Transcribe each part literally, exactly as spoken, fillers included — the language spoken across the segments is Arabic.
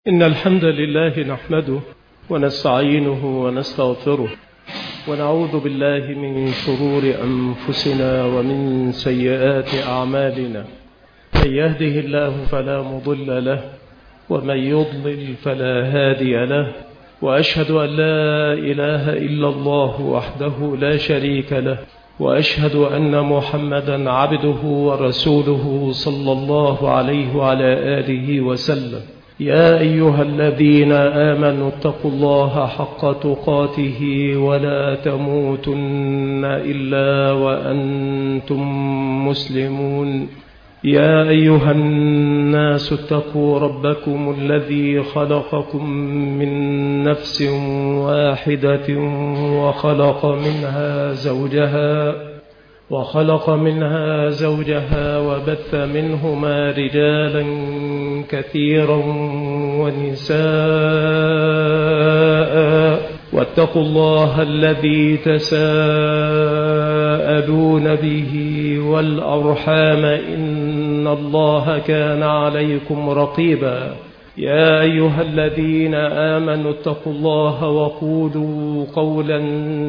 إن الحمد لله نحمده ونستعينه ونستغفره ونعوذ بالله من شرور أنفسنا ومن سيئات أعمالنا. من يهده الله فلا مضل له ومن يضلل فلا هادي له، وأشهد أن لا إله إلا الله وحده لا شريك له، وأشهد أن محمدا عبده ورسوله صلى الله عليه وعلى آله وسلم. يا أيها الذين آمنوا اتقوا الله حق تقاته ولا تموتن إلا وأنتم مسلمون. يا أيها الناس اتقوا ربكم الذي خلقكم من نفس واحدة وخلق منها زوجها وخلق منها زوجها وبث منهما رجالا كثيرا ونساء، واتقوا الله الذي تساءلون به والأرحام إن الله كان عليكم رقيبا. يا أيها الذين آمنوا اتقوا الله وقولوا قولا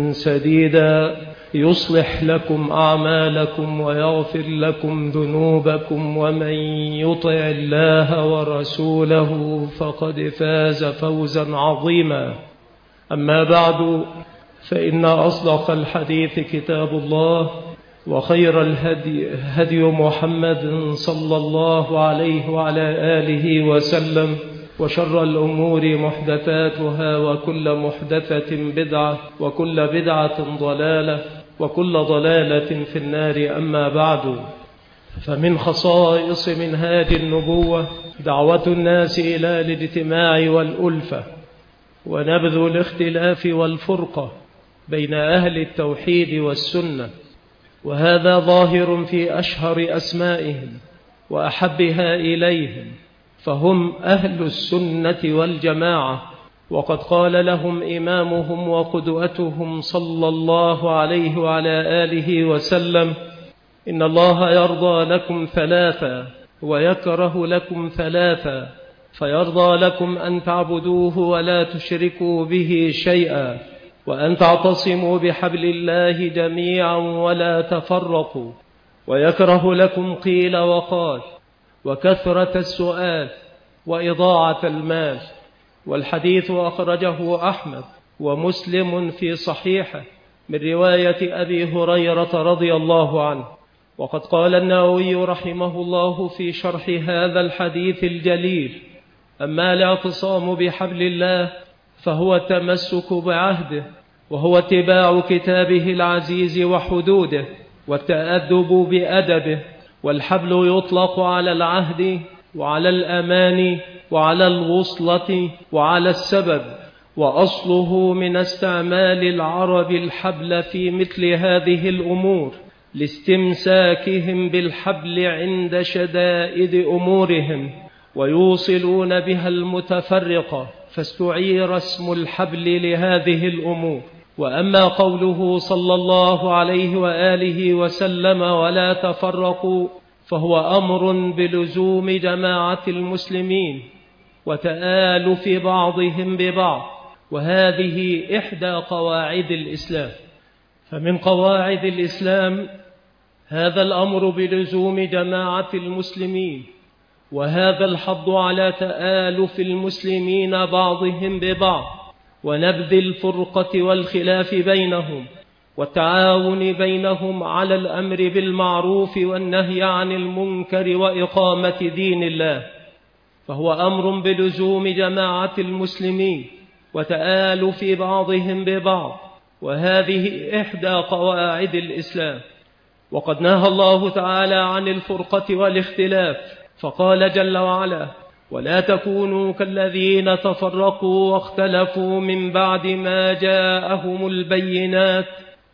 سديدا يصلح لكم أعمالكم ويغفر لكم ذنوبكم، ومن يطع الله ورسوله فقد فاز فوزا عظيما. أما بعد، فإن أصدق الحديث كتاب الله، وخير الهدي هدي محمد صلى الله عليه وعلى آله وسلم، وشر الأمور محدثاتها، وكل محدثة بدعة، وكل بدعة ضلالة، وكل ضلالة في النار. أما بعد، فمن خصائص منهاج النبوة دعوة الناس إلى الاجتماع والألفة ونبذ الاختلاف والفرقة بين أهل التوحيد والسنة، وهذا ظاهر في أشهر أسمائهم وأحبها إليهم، فهم أهل السنة والجماعة. وقد قال لهم إمامهم وقدوتهم صلى الله عليه وعلى آله وسلم: إن الله يرضى لكم ثلاثا ويكره لكم ثلاثا، فيرضى لكم أن تعبدوه ولا تشركوا به شيئا، وأن تعتصموا بحبل الله جميعا ولا تفرقوا، ويكره لكم قيل وقال وكثرة السؤال وإضاعة المال. والحديث أخرجه أحمد ومسلم في صحيحه من رواية أبي هريرة رضي الله عنه. وقد قال النووي رحمه الله في شرح هذا الحديث الجليل: أما الاعتصام بحبل الله فهو التمسك بعهده، وهو اتباع كتابه العزيز وحدوده، والتأدب بأدبه. والحبل يطلق على العهد وعلى الأمان وعلى الوصلة وعلى السبب، وأصله من استعمال العرب الحبل في مثل هذه الأمور لاستمساكهم بالحبل عند شدائد أمورهم، ويوصلون بها المتفرقة، فاستعير اسم الحبل لهذه الأمور. وأما قوله صلى الله عليه وآله وسلم ولا تفرقوا، فهو أمر بلزوم جماعة المسلمين وتآلف بعضهم ببعض، وهذه إحدى قواعد الإسلام. فمن قواعد الإسلام هذا الأمر بلزوم جماعة المسلمين، وهذا الحض على تآلف المسلمين بعضهم ببعض، ونبذ الفرقة والخلاف بينهم، والتعاون بينهم على الأمر بالمعروف والنهي عن المنكر وإقامة دين الله. فهو أمر بلزوم جماعة المسلمين وتآلف بعضهم ببعض، وهذه إحدى قواعد الإسلام. وقد نهى الله تعالى عن الفرقة والاختلاف، فقال جل وعلا: ولا تكونوا كالذين تفرقوا واختلفوا من بعد ما جاءهم البينات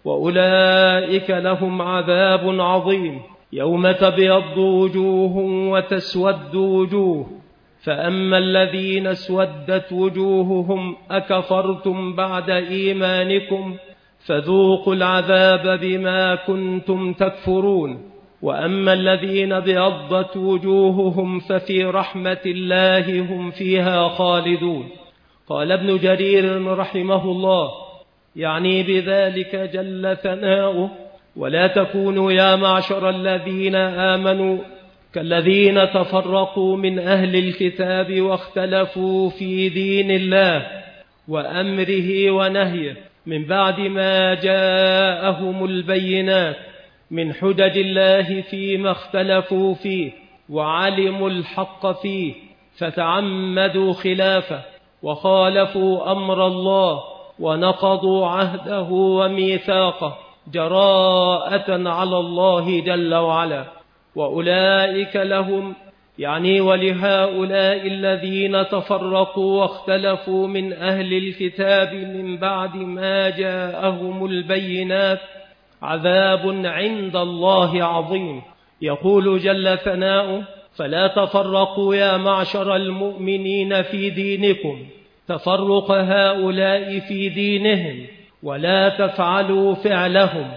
وأولئك لهم عذاب عظيم. يوم تبيض وجوه وتسود وجوه، فأما الذين اسودت وجوههم أكفرتم بعد إيمانكم فذوقوا العذاب بما كنتم تكفرون. وأما الذين ابيضت وجوههم ففي رحمة الله هم فيها خالدون. قال ابن جرير رحمه الله يعني بذلك جل ثناؤه: ولا تكونوا يا معشر الذين آمنوا كالذين تفرقوا من أهل الكتاب واختلفوا في دين الله وأمره ونهيه من بعد ما جاءهم البينات من حجج الله فيما اختلفوا فيه، وعلموا الحق فيه فتعمدوا خلافه وخالفوا أمر الله ونقضوا عهده وميثاقه جراءة على الله جل وعلا. وأولئك لهم يعني ولهؤلاء الذين تفرقوا واختلفوا من أهل الكتاب من بعد ما جاءهم البينات عذاب عند الله عظيم. يقول جل ثناؤه: فلا تفرقوا يا معشر المؤمنين في دينكم تفرق هؤلاء في دينهم، ولا تفعلوا فعلهم،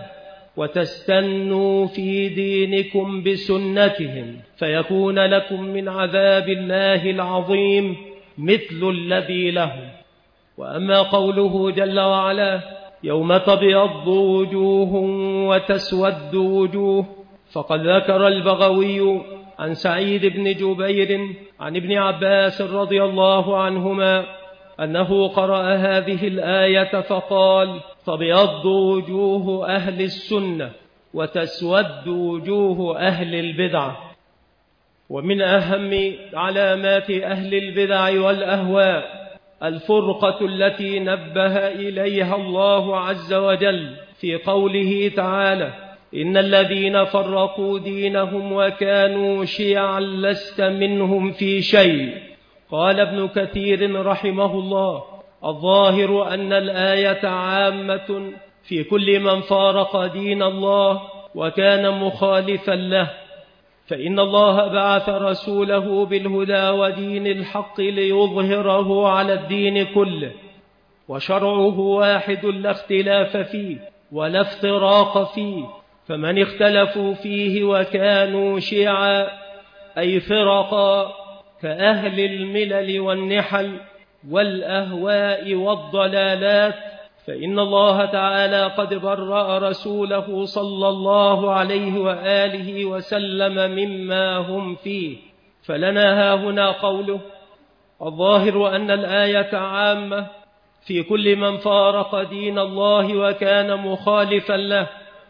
وتستنوا في دينكم بسنتهم فيكون لكم من عذاب الله العظيم مثل الذي لهم. وأما قوله جل وعلا: يوم تبيض وجوه وتسود وجوه، فقد ذكر البغوي عن سعيد بن جبير عن ابن عباس رضي الله عنهما أنه قرأ هذه الآية فقال: تبيض وجوه أهل السنة وتسود وجوه أهل البدع. ومن أهم علامات أهل البدع والأهواء الفرقة التي نبه إليها الله عز وجل في قوله تعالى: إن الذين فرقوا دينهم وكانوا شيعا لست منهم في شيء. قال ابن كثير رحمه الله: الظاهر أن الآية عامة في كل من فارق دين الله وكان مخالفا له، فإن الله بعث رسوله بالهدى ودين الحق ليظهره على الدين كله، وشرعه واحد لا اختلاف فيه ولا افتراق فيه، فمن اختلفوا فيه وكانوا شيعا أي فرقا كأهل الملل والنحل والأهواء والضلالات، فإن الله تعالى قد برأ رسوله صلى الله عليه وآله وسلم مما هم فيه. فلنا هاهنا قوله: الظاهر أن الآية عامة في كل من فارق دين الله وكان مخالفا له،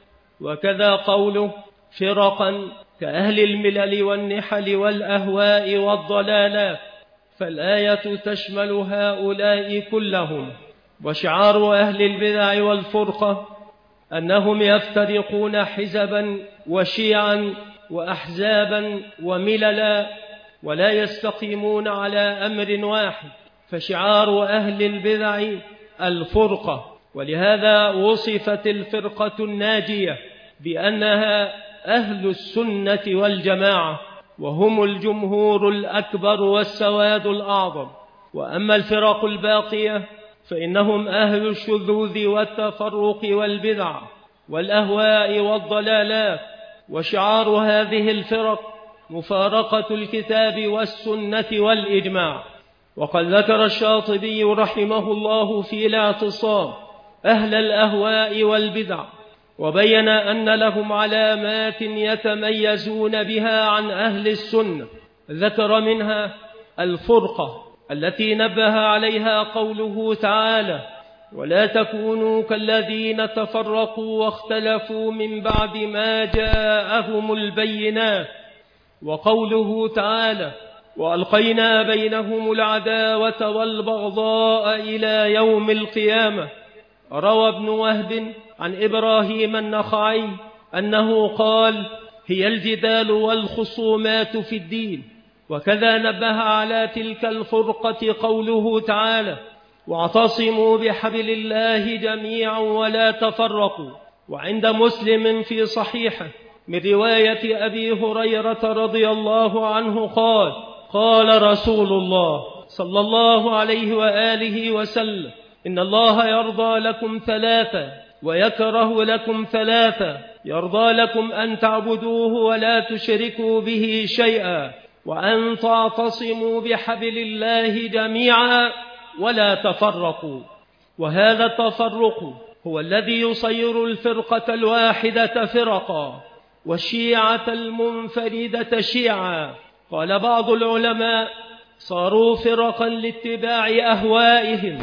وكذا قوله: فرقا كأهل الملل والنحل والأهواء والضلالات، فالآية تشمل هؤلاء كلهم. وشعار أهل البدع والفرقة أنهم يفترقون حزبا وشيعا وأحزابا ومللا ولا يستقيمون على أمر واحد، فشعار أهل البدع الفرقة. ولهذا وصفت الفرقة الناجية بأنها أهل السنة والجماعة، وهم الجمهور الأكبر والسواد الأعظم. وأما الفرق الباقية فإنهم أهل الشذوذ والتفرق والبدع والأهواء والضلالات. وشعار هذه الفرق مفارقة الكتاب والسنة والإجماع. وقد ذكر الشاطبي رحمه الله في الاعتصام أهل الأهواء والبدع، وبين أن لهم علامات يتميزون بها عن أهل السنة، ذكر منها الفرقة التي نبه عليها قوله تعالى: ولا تكونوا كالذين تفرقوا واختلفوا من بعد ما جاءهم البينات، وقوله تعالى: وألقينا بينهم العداوة والبغضاء إلى يوم القيامة. روى ابن وهب عن إبراهيم النخعي أنه قال: هي الجدال والخصومات في الدين. وكذا نبه على تلك الفرقة قوله تعالى: واعتصموا بحبل الله جميعا ولا تفرقوا. وعند مسلم في صحيحه من رواية أبي هريرة رضي الله عنه قال: قال رسول الله صلى الله عليه وآله وسلم: إن الله يرضى لكم ثلاثة: ويكره لكم ثلاثة: يرضى لكم أن تعبدوه ولا تشركوا به شيئا، وأن تعتصموا بحبل الله جميعا ولا تفرقوا. وهذا التفرق هو الذي يصير الفرقة الواحدة فرقا، والشيعة المنفردة شيعا. قال بعض العلماء: صاروا فرقا لاتباع أهوائهم،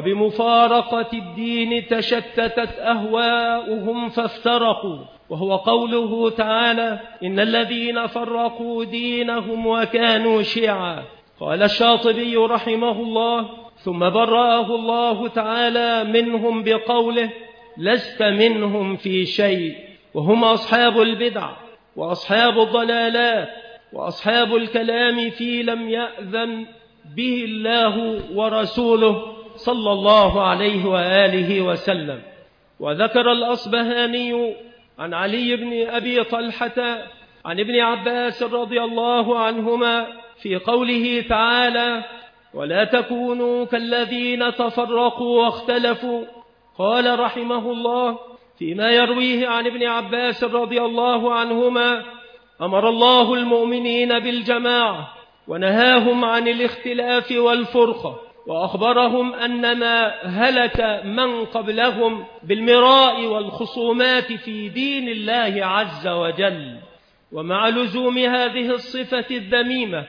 وبمفارقة الدين تشتتت أهواؤهم فافترقوا. وهو قوله تعالى: إن الذين فرقوا دينهم وكانوا شيعا. قال الشاطبي رحمه الله: ثم برأه الله تعالى منهم بقوله: لست منهم في شيء. وهم أصحاب البدع وأصحاب الضلالات وأصحاب الكلام في لم يأذن به الله ورسوله صلى الله عليه وآله وسلم. وذكر الأصبهاني عن علي بن أبي طلحة عن ابن عباس رضي الله عنهما في قوله تعالى: ولا تكونوا كالذين تفرقوا واختلفوا. قال رحمه الله فيما يرويه عن ابن عباس رضي الله عنهما: أمر الله المؤمنين بالجماعة ونهاهم عن الاختلاف والفرقة، وأخبرهم أن ما هلك من قبلهم بالمراء والخصومات في دين الله عز وجل. ومع لزوم هذه الصفة الذميمة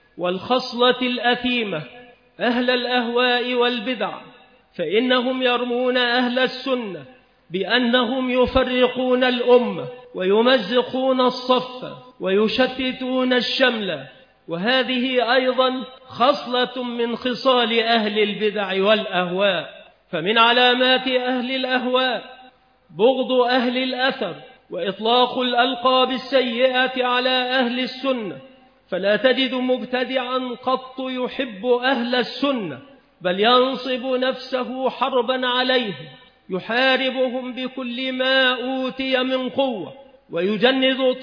والخصلة الأثيمة أهل الأهواء والبدع، فإنهم يرمون أهل السنة بأنهم يفرقون الأمة ويمزقون الصف ويشتتون الشمل. وهذه أيضا خصلة من خصال أهل البدع والأهواء. فمن علامات أهل الأهواء بغض أهل الأثر وإطلاق الألقاب السيئة على أهل السنة، فلا تجد مبتدعا قط يحب أهل السنة، بل ينصب نفسه حربا عليهم، يحاربهم بكل ما أوتي من قوة، ويجند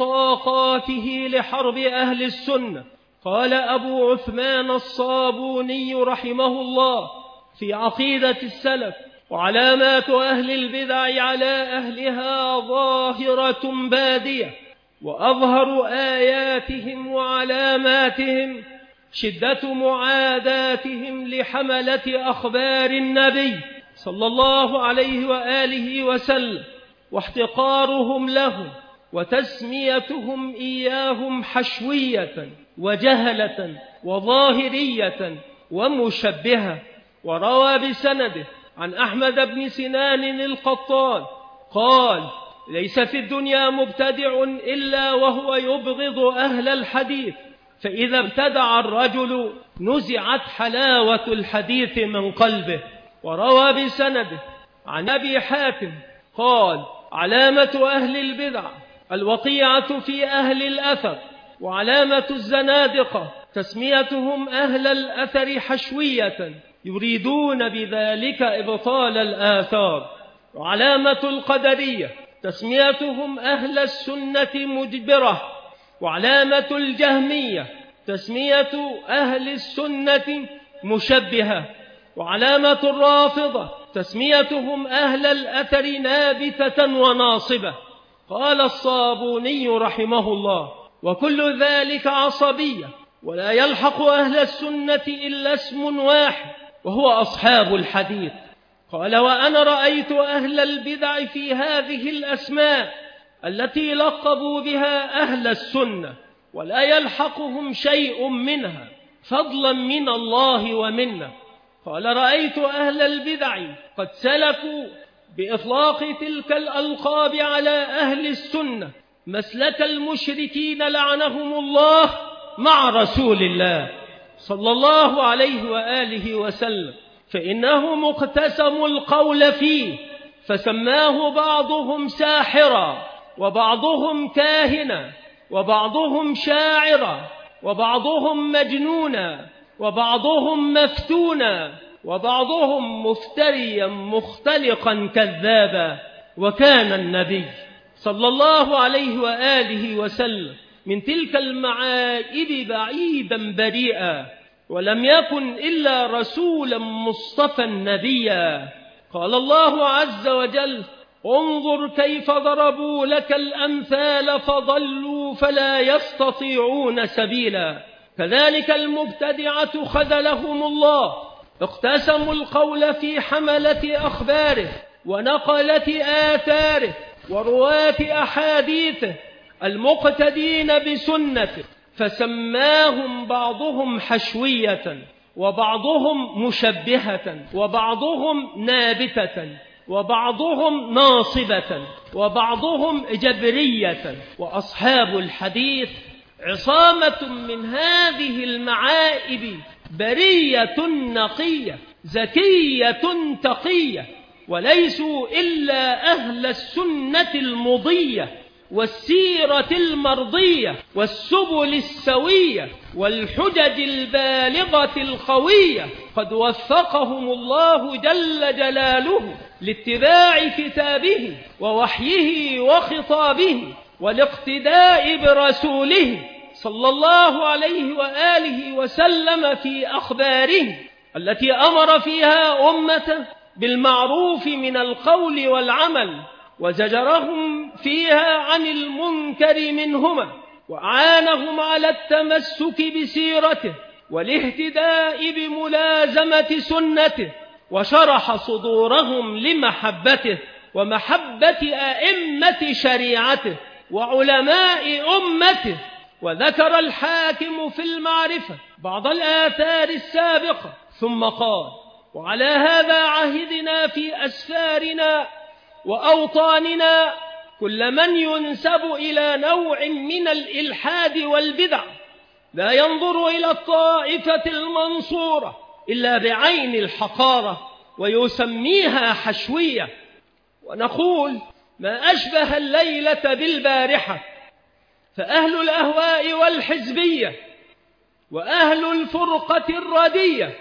طاقاته لحرب أهل السنة. قال أبو عثمان الصابوني رحمه الله في عقيدة السلف: وعلامات أهل البدع على أهلها ظاهرة بادية، وأظهر آياتهم وعلاماتهم شدة معاداتهم لحملة أخبار النبي صلى الله عليه وآله وسلم، واحتقارهم لهم، وتسميتهم إياهم حشوية وجهلة وظاهرية ومشبهة. وروى بسنده عن أحمد بن سنان القطان قال: ليس في الدنيا مبتدع إلا وهو يبغض أهل الحديث، فإذا ابتدع الرجل نزعت حلاوة الحديث من قلبه. وروى بسنده عن أبي حاتم قال: علامة أهل البدع الوقيعة في أهل الأثر، وعلامة الزنادقة تسميتهم أهل الأثر حشوية يريدون بذلك إبطال الآثار. وعلامة القدرية تسميتهم أهل السنة مجبرة. وعلامة الجهمية تسمية أهل السنة مشبهة. وعلامة الرافضة تسميتهم أهل الأثر نابتة وناصبة. قال الصابوني رحمه الله: وكل ذلك عصبية، ولا يلحق أهل السنة إلا اسم واحد وهو أصحاب الحديث. قال: وأنا رأيت أهل البدع في هذه الأسماء التي لقبوا بها أهل السنة ولا يلحقهم شيء منها فضلا من الله ومنه. قال: رأيت أهل البدع قد سلكوا بإطلاق تلك الألقاب على أهل السنة مسلك المشركين لعنهم الله مع رسول الله صلى الله عليه وآله وسلم، فإنهم اقتسموا القول فيه، فسماه بعضهم ساحرا، وبعضهم كاهنا، وبعضهم شاعرا، وبعضهم مجنونا، وبعضهم مفتونا، وبعضهم مفتريا مختلقا كذابا. وكان النبي صلى الله عليه وآله وسلم من تلك المعائب بعيدا بريئا، ولم يكن إلا رسولا مصطفى نبيا. قال الله عز وجل: انظر كيف ضربوا لك الأمثال فضلوا فلا يستطيعون سبيلا. كذلك المبتدعة خذلهم الله، اقتسموا القول في حملة أخباره ونقلة آثاره ورواة أحاديثه المقتدين بسنته، فسماهم بعضهم حشوية وبعضهم مشبهة وبعضهم نابتة وبعضهم ناصبة وبعضهم جبرية. وأصحاب الحديث عصامة من هذه المعائب، برية نقية زكية تقية، وليسوا إلا أهل السنة المضية والسيرة المرضية والسبل السوية والحجج البالغة القوية، قد وفقهم الله جل جلاله لاتباع كتابه ووحيه وخطابه والاقتداء برسوله صلى الله عليه وآله وسلم في أخباره التي أمر فيها أمته بالمعروف من القول والعمل، وزجرهم فيها عن المنكر منهما، وأعانهم على التمسك بسيرته والاهتداء بملازمة سنته، وشرح صدورهم لمحبته ومحبة أئمة شريعته وعلماء أمته. وذكر الحاكم في المعرفة بعض الآثار السابقة ثم قال: وعلى هذا عهدنا في أسفارنا وأوطاننا كل من ينسب إلى نوع من الإلحاد والبدع لا ينظر إلى الطائفة المنصورة إلا بعين الحقارة ويسميها حشوية، ونقول: ما أشبه الليلة بالبارحة، فأهل الأهواء والحزبية وأهل الفرقة الردية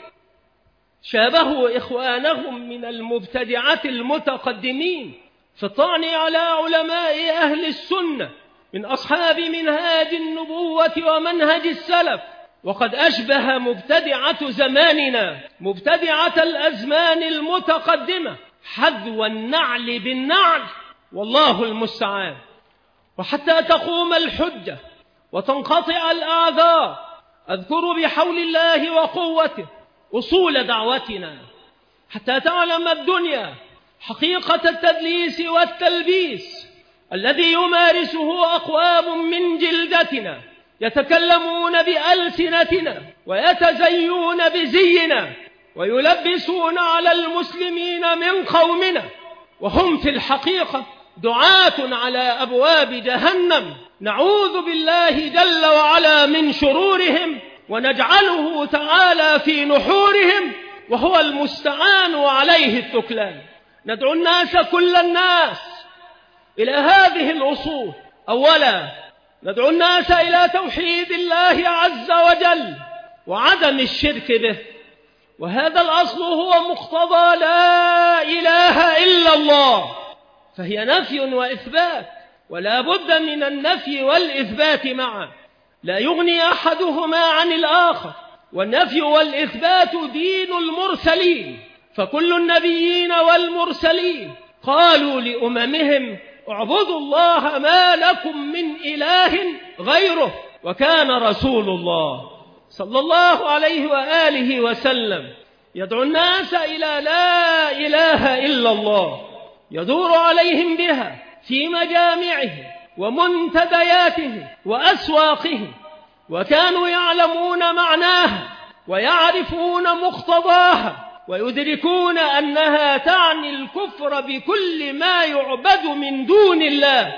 شابهوا إخوانهم من المبتدعة المتقدمين في الطعن على علماء أهل السنة من أصحاب منهاج النبوة ومنهج السلف، وقد أشبه مبتدعة زماننا مبتدعة الأزمان المتقدمة حذو النعل بالنعل، والله المستعان. وحتى تقوم الحجة وتنقطع الأعذار أذكر بحول الله وقوته أصول دعوتنا، حتى تعلم الدنيا حقيقة التدليس والتلبيس الذي يمارسه أقوام من جلدتنا يتكلمون بألسنتنا ويتزيون بزينا ويلبسون على المسلمين من قومنا، وهم في الحقيقة دعاة على أبواب جهنم، نعوذ بالله جل وعلا من شرورهم ونجعله تعالى في نحورهم، وهو المستعان وعليه التكلان. ندعو الناس كل الناس إلى هذه الأصول. أولا، ندعو الناس إلى توحيد الله عز وجل وعدم الشرك به، وهذا الأصل هو مقتضى لا إله إلا الله، فهي نفي وإثبات، ولا بد من النفي والإثبات معا، لا يغني أحدهما عن الآخر، والنفي والإثبات دين المرسلين، فكل النبيين والمرسلين قالوا لأممهم: اعبدوا الله ما لكم من إله غيره. وكان رسول الله صلى الله عليه وآله وسلم يدعو الناس إلى لا إله إلا الله، يدور عليهم بها في مجامعه ومنتدياته وأسواقه، وكانوا يعلمون معناها ويعرفون مقتضاها ويدركون أنها تعني الكفر بكل ما يعبد من دون الله.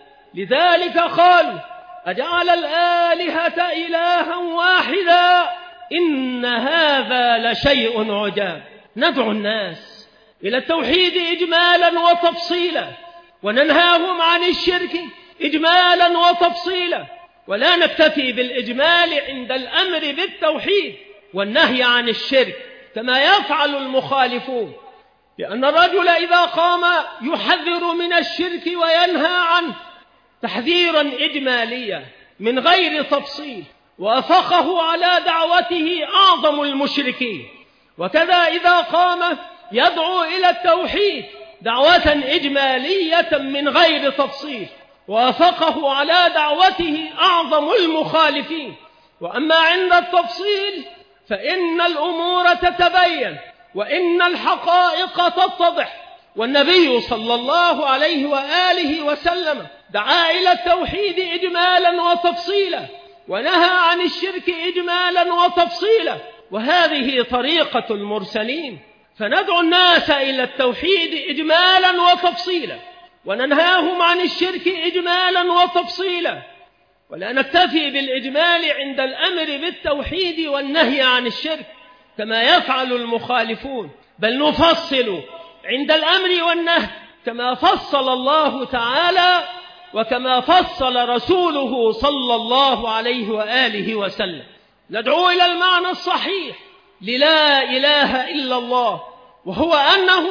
لذلك قالوا: أجعل الآلهة إلها واحدا إن هذا لشيء عجاب. ندعو الناس إلى التوحيد إجمالا وتفصيلا، وننهاهم عن الشرك إجمالا وتفصيلا، ولا نكتفي بالإجمال عند الأمر بالتوحيد والنهي عن الشرك كما يفعل المخالفون، لأن الرجل إذا قام يحذر من الشرك وينهى عنه تحذيرا إجماليا من غير تفصيل، وافقه على دعوته أعظم المشركين. وكذا إذا قام يدعو إلى التوحيد دعوة إجمالية من غير تفصيل، وافقه على دعوته أعظم المخالفين. وأما عند التفصيل فإن الأمور تتبين وإن الحقائق تتضح. والنبي صلى الله عليه وآله وسلم دعا إلى التوحيد إجمالا وتفصيلا، ونهى عن الشرك إجمالا وتفصيلا، وهذه طريقة المرسلين. فندعو الناس إلى التوحيد إجمالا وتفصيلا، وننهاهم عن الشرك إجمالا وتفصيلا، ولا نكتفي بالإجمال عند الأمر بالتوحيد والنهي عن الشرك كما يفعل المخالفون، بل نفصل عند الأمر والنهي كما فصل الله تعالى وكما فصل رسوله صلى الله عليه وآله وسلم. ندعو إلى المعنى الصحيح للا إله إلا الله، وهو أنه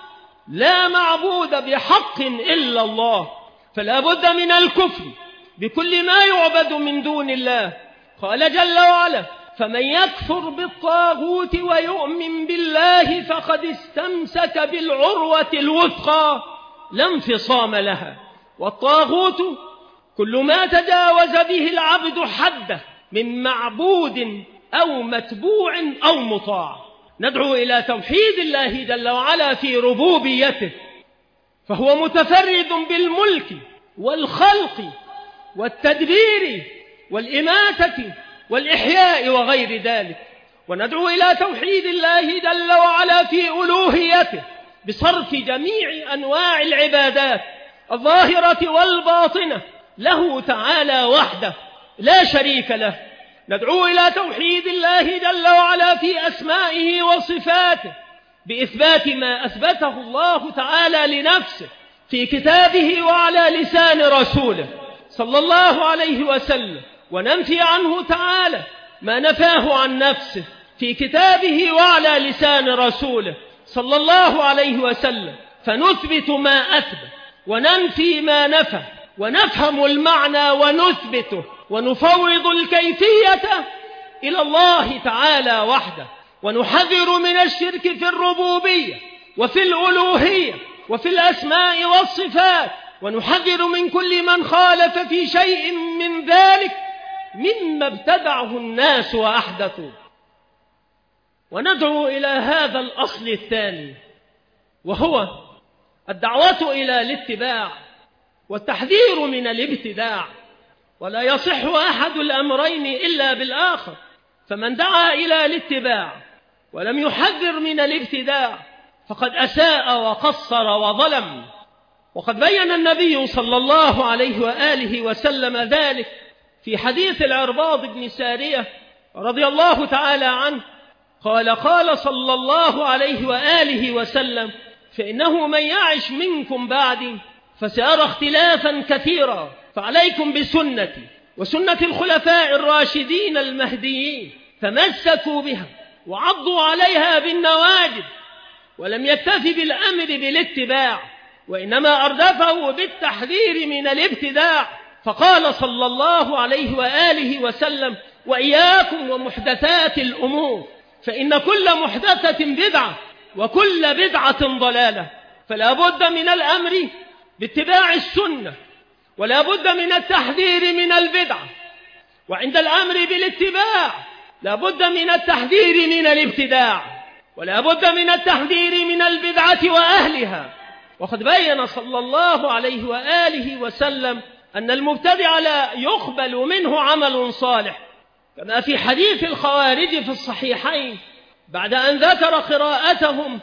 لا معبود بحق إلا الله، فلا بد من الكفر بكل ما يعبد من دون الله. قال جل وعلا: فمن يكفر بالطاغوت ويؤمن بالله فقد استمسك بالعروة الوثقى لا انفصام لها. والطاغوت كل ما تجاوز به العبد حده من معبود أو متبوع أو مطاع. ندعو إلى توحيد الله جل وعلا في ربوبيته، فهو متفرد بالملك والخلق والتدبير والإماتة والإحياء وغير ذلك. وندعو إلى توحيد الله جل وعلا في ألوهيته بصرف جميع أنواع العبادات الظاهرة والباطنة له تعالى وحده لا شريك له. ندعو إلى توحيد الله جل وعلا في أسمائه وصفاته بإثبات ما أثبته الله تعالى لنفسه في كتابه وعلى لسان رسوله صلى الله عليه وسلم، وننفي عنه تعالى ما نفاه عن نفسه في كتابه وعلى لسان رسوله صلى الله عليه وسلم، فنثبت ما أثبت وننفي ما نفى، ونفهم المعنى ونثبته، ونفوض الكيفية إلى الله تعالى وحده، ونحذر من الشرك في الربوبية وفي الألوهية وفي الأسماء والصفات، ونحذر من كل من خالف في شيء من ذلك مما ابتدعه الناس وأحدثوا. وندعو إلى هذا الأصل الثاني، وهو الدعوة إلى الاتباع والتحذير من الابتداع، ولا يصح أحد الأمرين إلا بالآخر. فمن دعا إلى الاتباع ولم يحذر من الابتداع فقد أساء وقصر وظلم. وقد بين النبي صلى الله عليه وآله وسلم ذلك في حديث العرباض بن سارية رضي الله تعالى عنه، قال: قال صلى الله عليه وآله وسلم: فإنه من يعش منكم بعدي فسيرى اختلافا كثيرا، فعليكم بسنتي وسنة الخلفاء الراشدين المهديين، تمسكوا بها وعضوا عليها بالنواجذ. ولم يكتفي بالأمر بالاتباع، وإنما أردفه بالتحذير من الابتداع، فقال صلى الله عليه وآله وسلم: وإياكم ومحدثات الأمور، فإن كل محدثة بدعة وكل بدعة ضلالة. فلا بد من الأمر باتباع السنة، ولا بد من التحذير من البدعة. وعند الأمر بالاتباع لا بد من التحذير من الابتداع، ولا بد من التحذير من البدعة وأهلها. وقد بين صلى الله عليه وآله وسلم أن المبتدع لا يقبل منه عمل صالح، كما في حديث الخوارج في الصحيحين بعد أن ذكر قراءتهم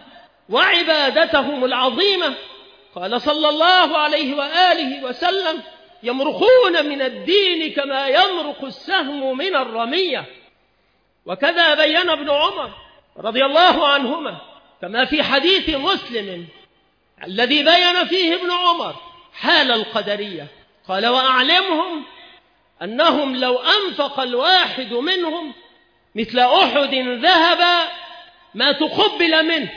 وعبادتهم العظيمة، قال صلى الله عليه وآله وسلم: يمرقون من الدين كما يمرق السهم من الرمية. وكذا بين ابن عمر رضي الله عنهما كما في حديث مسلم الذي بين فيه ابن عمر حال القدرية، قال: وأعلمهم أنهم لو أنفق الواحد منهم مثل أحد ذهبا ما تقبل منه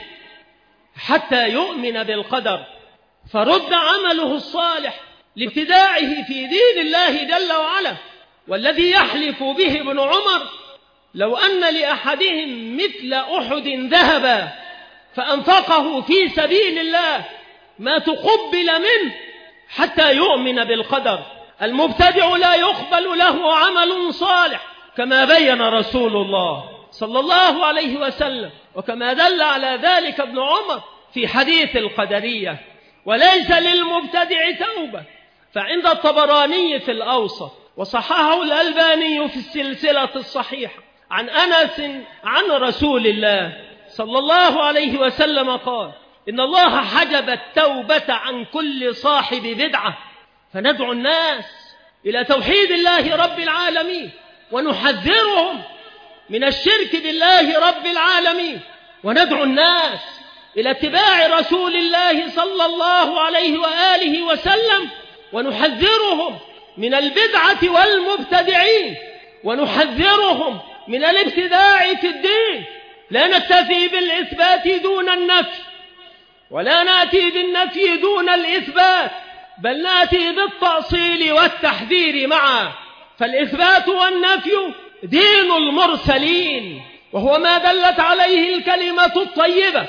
حتى يؤمن بالقدر، فرد عمله الصالح لابتداعه في دين الله جل وعلا. والذي يحلف به ابن عمر: لو أن لأحدهم مثل أحد ذهبا فأنفقه في سبيل الله ما تقبل منه حتى يؤمن بالقدر. المبتدع لا يقبل له عمل صالح كما بين رسول الله صلى الله عليه وسلم، وكما دل على ذلك ابن عمر في حديث القدرية. وليس للمبتدع توبة، فعند الطبراني في الأوسط وصححه الألباني في السلسلة الصحيحة عن أنس عن رسول الله صلى الله عليه وسلم قال: إن الله حجب التوبة عن كل صاحب بدعة، فندعو الناس إلى توحيد الله رب العالمين، ونحذرهم من الشرك بالله رب العالمين، وندعو الناس إلى اتباع رسول الله صلى الله عليه وآله وسلم، ونحذرهم من البدعة والمبتدعين، ونحذرهم من الابتداع في الدين. لا نكتفي بالإثبات دون النفي، ولا نأتي بالنفي دون الإثبات، بل نأتي بالتأصيل والتحذير معا. فالإثبات والنفي دين المرسلين، وهو ما دلت عليه الكلمة الطيبة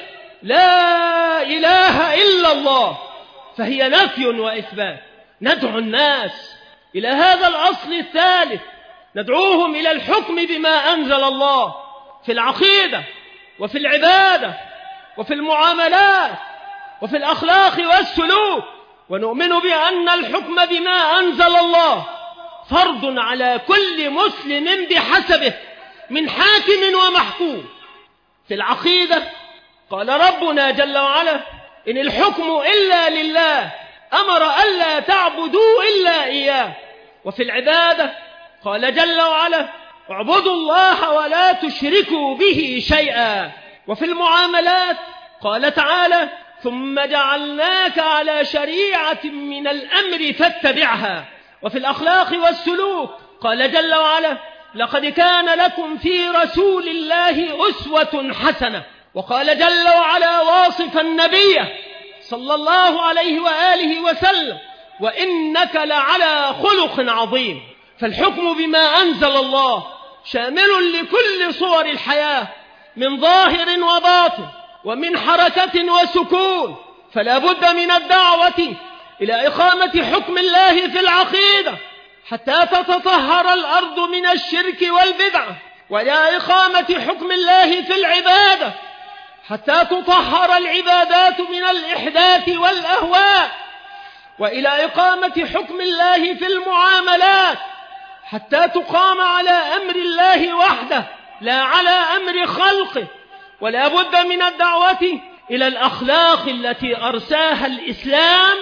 لا إله إلا الله، فهي نفي وإثبات. ندعو الناس إلى هذا الأصل الثالث، ندعوهم إلى الحكم بما أنزل الله في العقيدة وفي العبادة وفي المعاملات وفي الأخلاق والسلوك، ونؤمن بأن الحكم بما أنزل الله فرض على كل مسلم بحسبه من حاكم ومحكوم. في العقيدة قال ربنا جل وعلا: إن الحكم إلا لله، أمر ألا تعبدوا إلا إياه. وفي العبادة قال جل وعلا: اعبدوا الله ولا تشركوا به شيئا. وفي المعاملات قال تعالى: ثم جعلناك على شريعة من الأمر فاتبعها. وفي الأخلاق والسلوك قال جل وعلا: لقد كان لكم في رسول الله أسوة حسنة. وقال جل وعلا واصفا النبي صلى الله عليه وآله وسلم: وإنك لعلى خلق عظيم. فالحكم بما أنزل الله شامل لكل صور الحياة من ظاهر وباطن ومن حركة وسكون، فلا بد من الدعوة إلى إقامة حكم الله في العقيدة حتى تتطهر الأرض من الشرك والبدعة، وإلى إقامة حكم الله في العبادة حتى تطهر العبادات من الإحداث والأهواء، وإلى إقامة حكم الله في المعاملات حتى تقام على أمر الله وحده لا على أمر خلقه. ولا بد من الدعوة إلى الأخلاق التي أرساها الإسلام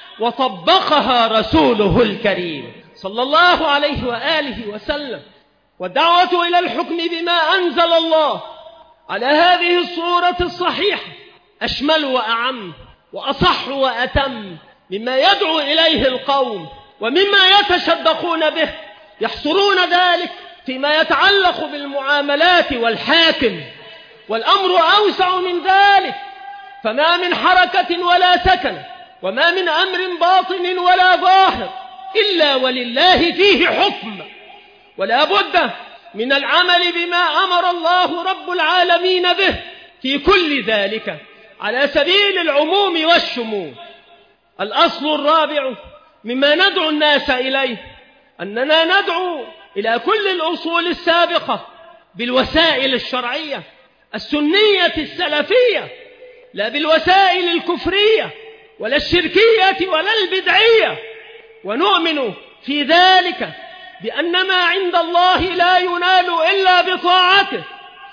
وطبقها رسوله الكريم صلى الله عليه وآله وسلم. والدعوة إلى الحكم بما أنزل الله على هذه الصورة الصحيحة أشمل وأعم وأصح وأتم مما يدعو إليه القوم ومما يتشدقون به، يحصرون ذلك فيما يتعلق بالمعاملات والحاكم، والأمر أوسع من ذلك، فما من حركة ولا سكن وما من أمر باطن ولا ظاهر إلا ولله فيه حكم، ولا بد من العمل بما أمر الله رب العالمين به في كل ذلك على سبيل العموم والشمول. الأصل الرابع مما ندعو الناس إليه أننا ندعو إلى كل الأصول السابقة بالوسائل الشرعية السنية السلفية، لا بالوسائل الكفرية ولا الشركية ولا البدعية. ونؤمن في ذلك بأن ما عند الله لا ينال إلا بطاعته،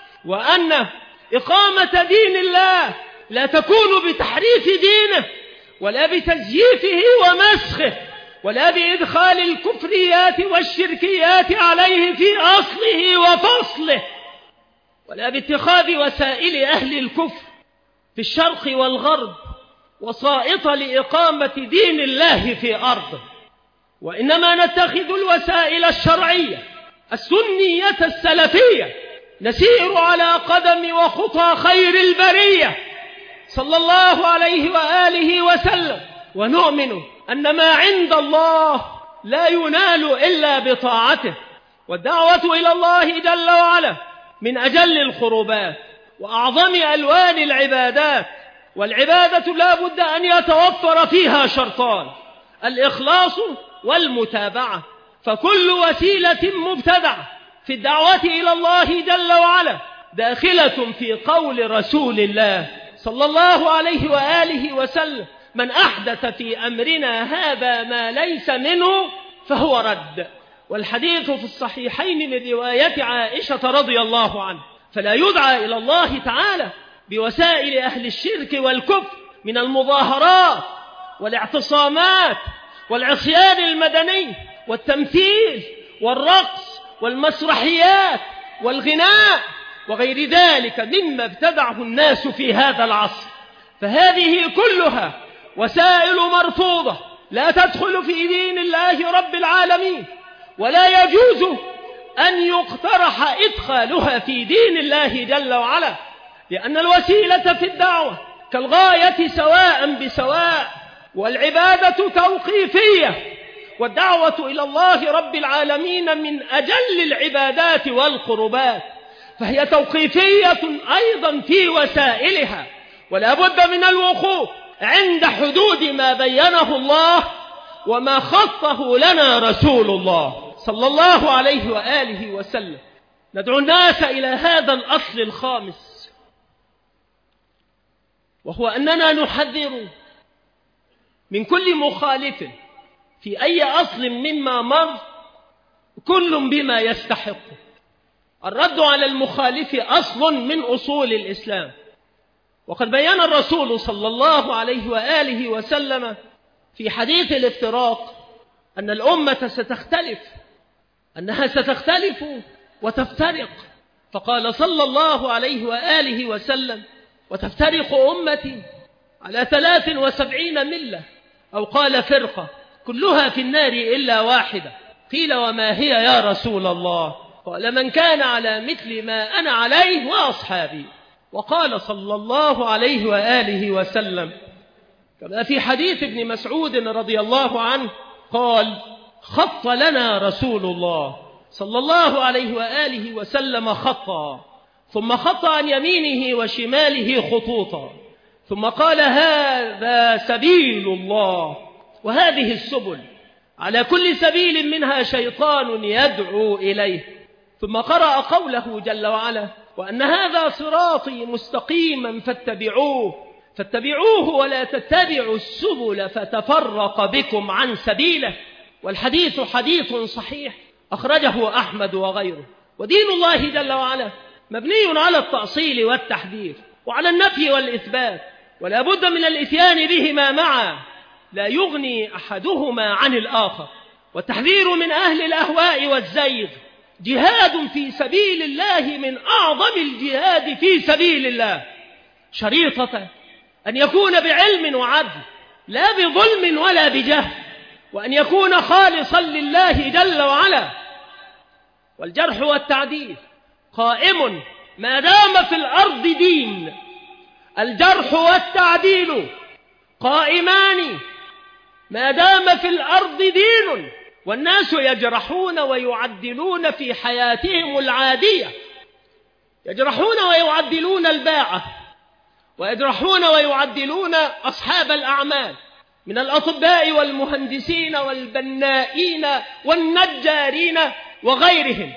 وأن إقامة دين الله لا تكون بتحريف دينه ولا بتزييفه ومسخه ولا بإدخال الكفريات والشركيات عليه في أصله وفصله، ولا باتخاذ وسائل أهل الكفر في الشرق والغرب وسائط لإقامة دين الله في أرضه، وإنما نتخذ الوسائل الشرعية السنية السلفية نسير على قدم وخطى خير البرية صلى الله عليه وآله وسلم، ونؤمن أن ما عند الله لا ينال إلا بطاعته. والدعوة إلى الله جل وعلا من أجل القربات وأعظم ألوان العبادات، والعبادة لا بد أن يتوفر فيها شرطان: الإخلاص والمتابعة. فكل وسيلة مبتدعة في الدعوة إلى الله جل وعلا داخلة في قول رسول الله صلى الله عليه وآله وسلم: من أحدث في أمرنا هذا ما ليس منه فهو رد. والحديث في الصحيحين من رواية عائشة رضي الله عنها. فلا يدعى إلى الله تعالى بوسائل أهل الشرك والكفر من المظاهرات والاعتصامات والعصيان المدني والتمثيل والرقص والمسرحيات والغناء وغير ذلك مما ابتدعه الناس في هذا العصر. فهذه كلها وسائل مرفوضة لا تدخل في دين الله رب العالمين، ولا يجوز أن يقترح إدخالها في دين الله جل وعلا، لأن الوسيلة في الدعوة كالغاية سواء بسواء، والعبادة توقيفية، والدعوة إلى الله رب العالمين من أجل العبادات والقربات، فهي توقيفية أيضا في وسائلها، ولا بد من الوقوف عند حدود ما بينه الله وما خطه لنا رسول الله صلى الله عليه وآله وسلم. ندعو الناس إلى هذا الأصل الخامس، وهو أننا نحذر من كل مخالف في أي أصل مما مر كل بما يستحق. الرد على المخالف أصل من أصول الإسلام، وقد بيّن الرسول صلى الله عليه وآله وسلم في حديث الافتراق أن الأمة ستختلف، أنها ستختلف وتفترق. فقال صلى الله عليه وآله وسلم: وتفترق أمتي على ثلاث وسبعين ملة، أو قال فرقة، كلها في النار إلا واحدة. قيل: وما هي يا رسول الله؟ قال: من كان على مثل ما أنا عليه وأصحابي. وقال صلى الله عليه وآله وسلم كما في حديث ابن مسعود رضي الله عنه قال: خط لنا رسول الله صلى الله عليه وآله وسلم خطا، ثم خط عن يمينه وشماله خطوطا، ثم قال: هذا سبيل الله، وهذه السبل على كل سبيل منها شيطان يدعو إليه. ثم قرأ قوله جل وعلا: وأن هذا صراطي مستقيما فاتبعوه فاتبعوه ولا تتبعوا السبل فتفرق بكم عن سبيله. والحديث حديث صحيح أخرجه أحمد وغيره. ودين الله جل وعلا مبني على التأصيل والتحذير وعلى النفي والإثبات، ولا بد من الإتيان بهما معا، لا يغني أحدهما عن الآخر. والتحذير من أهل الأهواء والزيغ جهاد في سبيل الله من أعظم الجهاد في سبيل الله، شريطة أن يكون بعلم وعدل لا بظلم ولا بجهل، وأن يكون خالصا لله جل وعلا. والجرح والتعديل قائم ما دام في الأرض دين. الجرح والتعديل قائمان ما دام في الأرض دين، والناس يجرحون ويعدلون في حياتهم العادية، يجرحون ويعدلون الباعة، ويجرحون ويعدلون أصحاب الأعمال من الأطباء والمهندسين والبنائين والنجارين وغيرهم.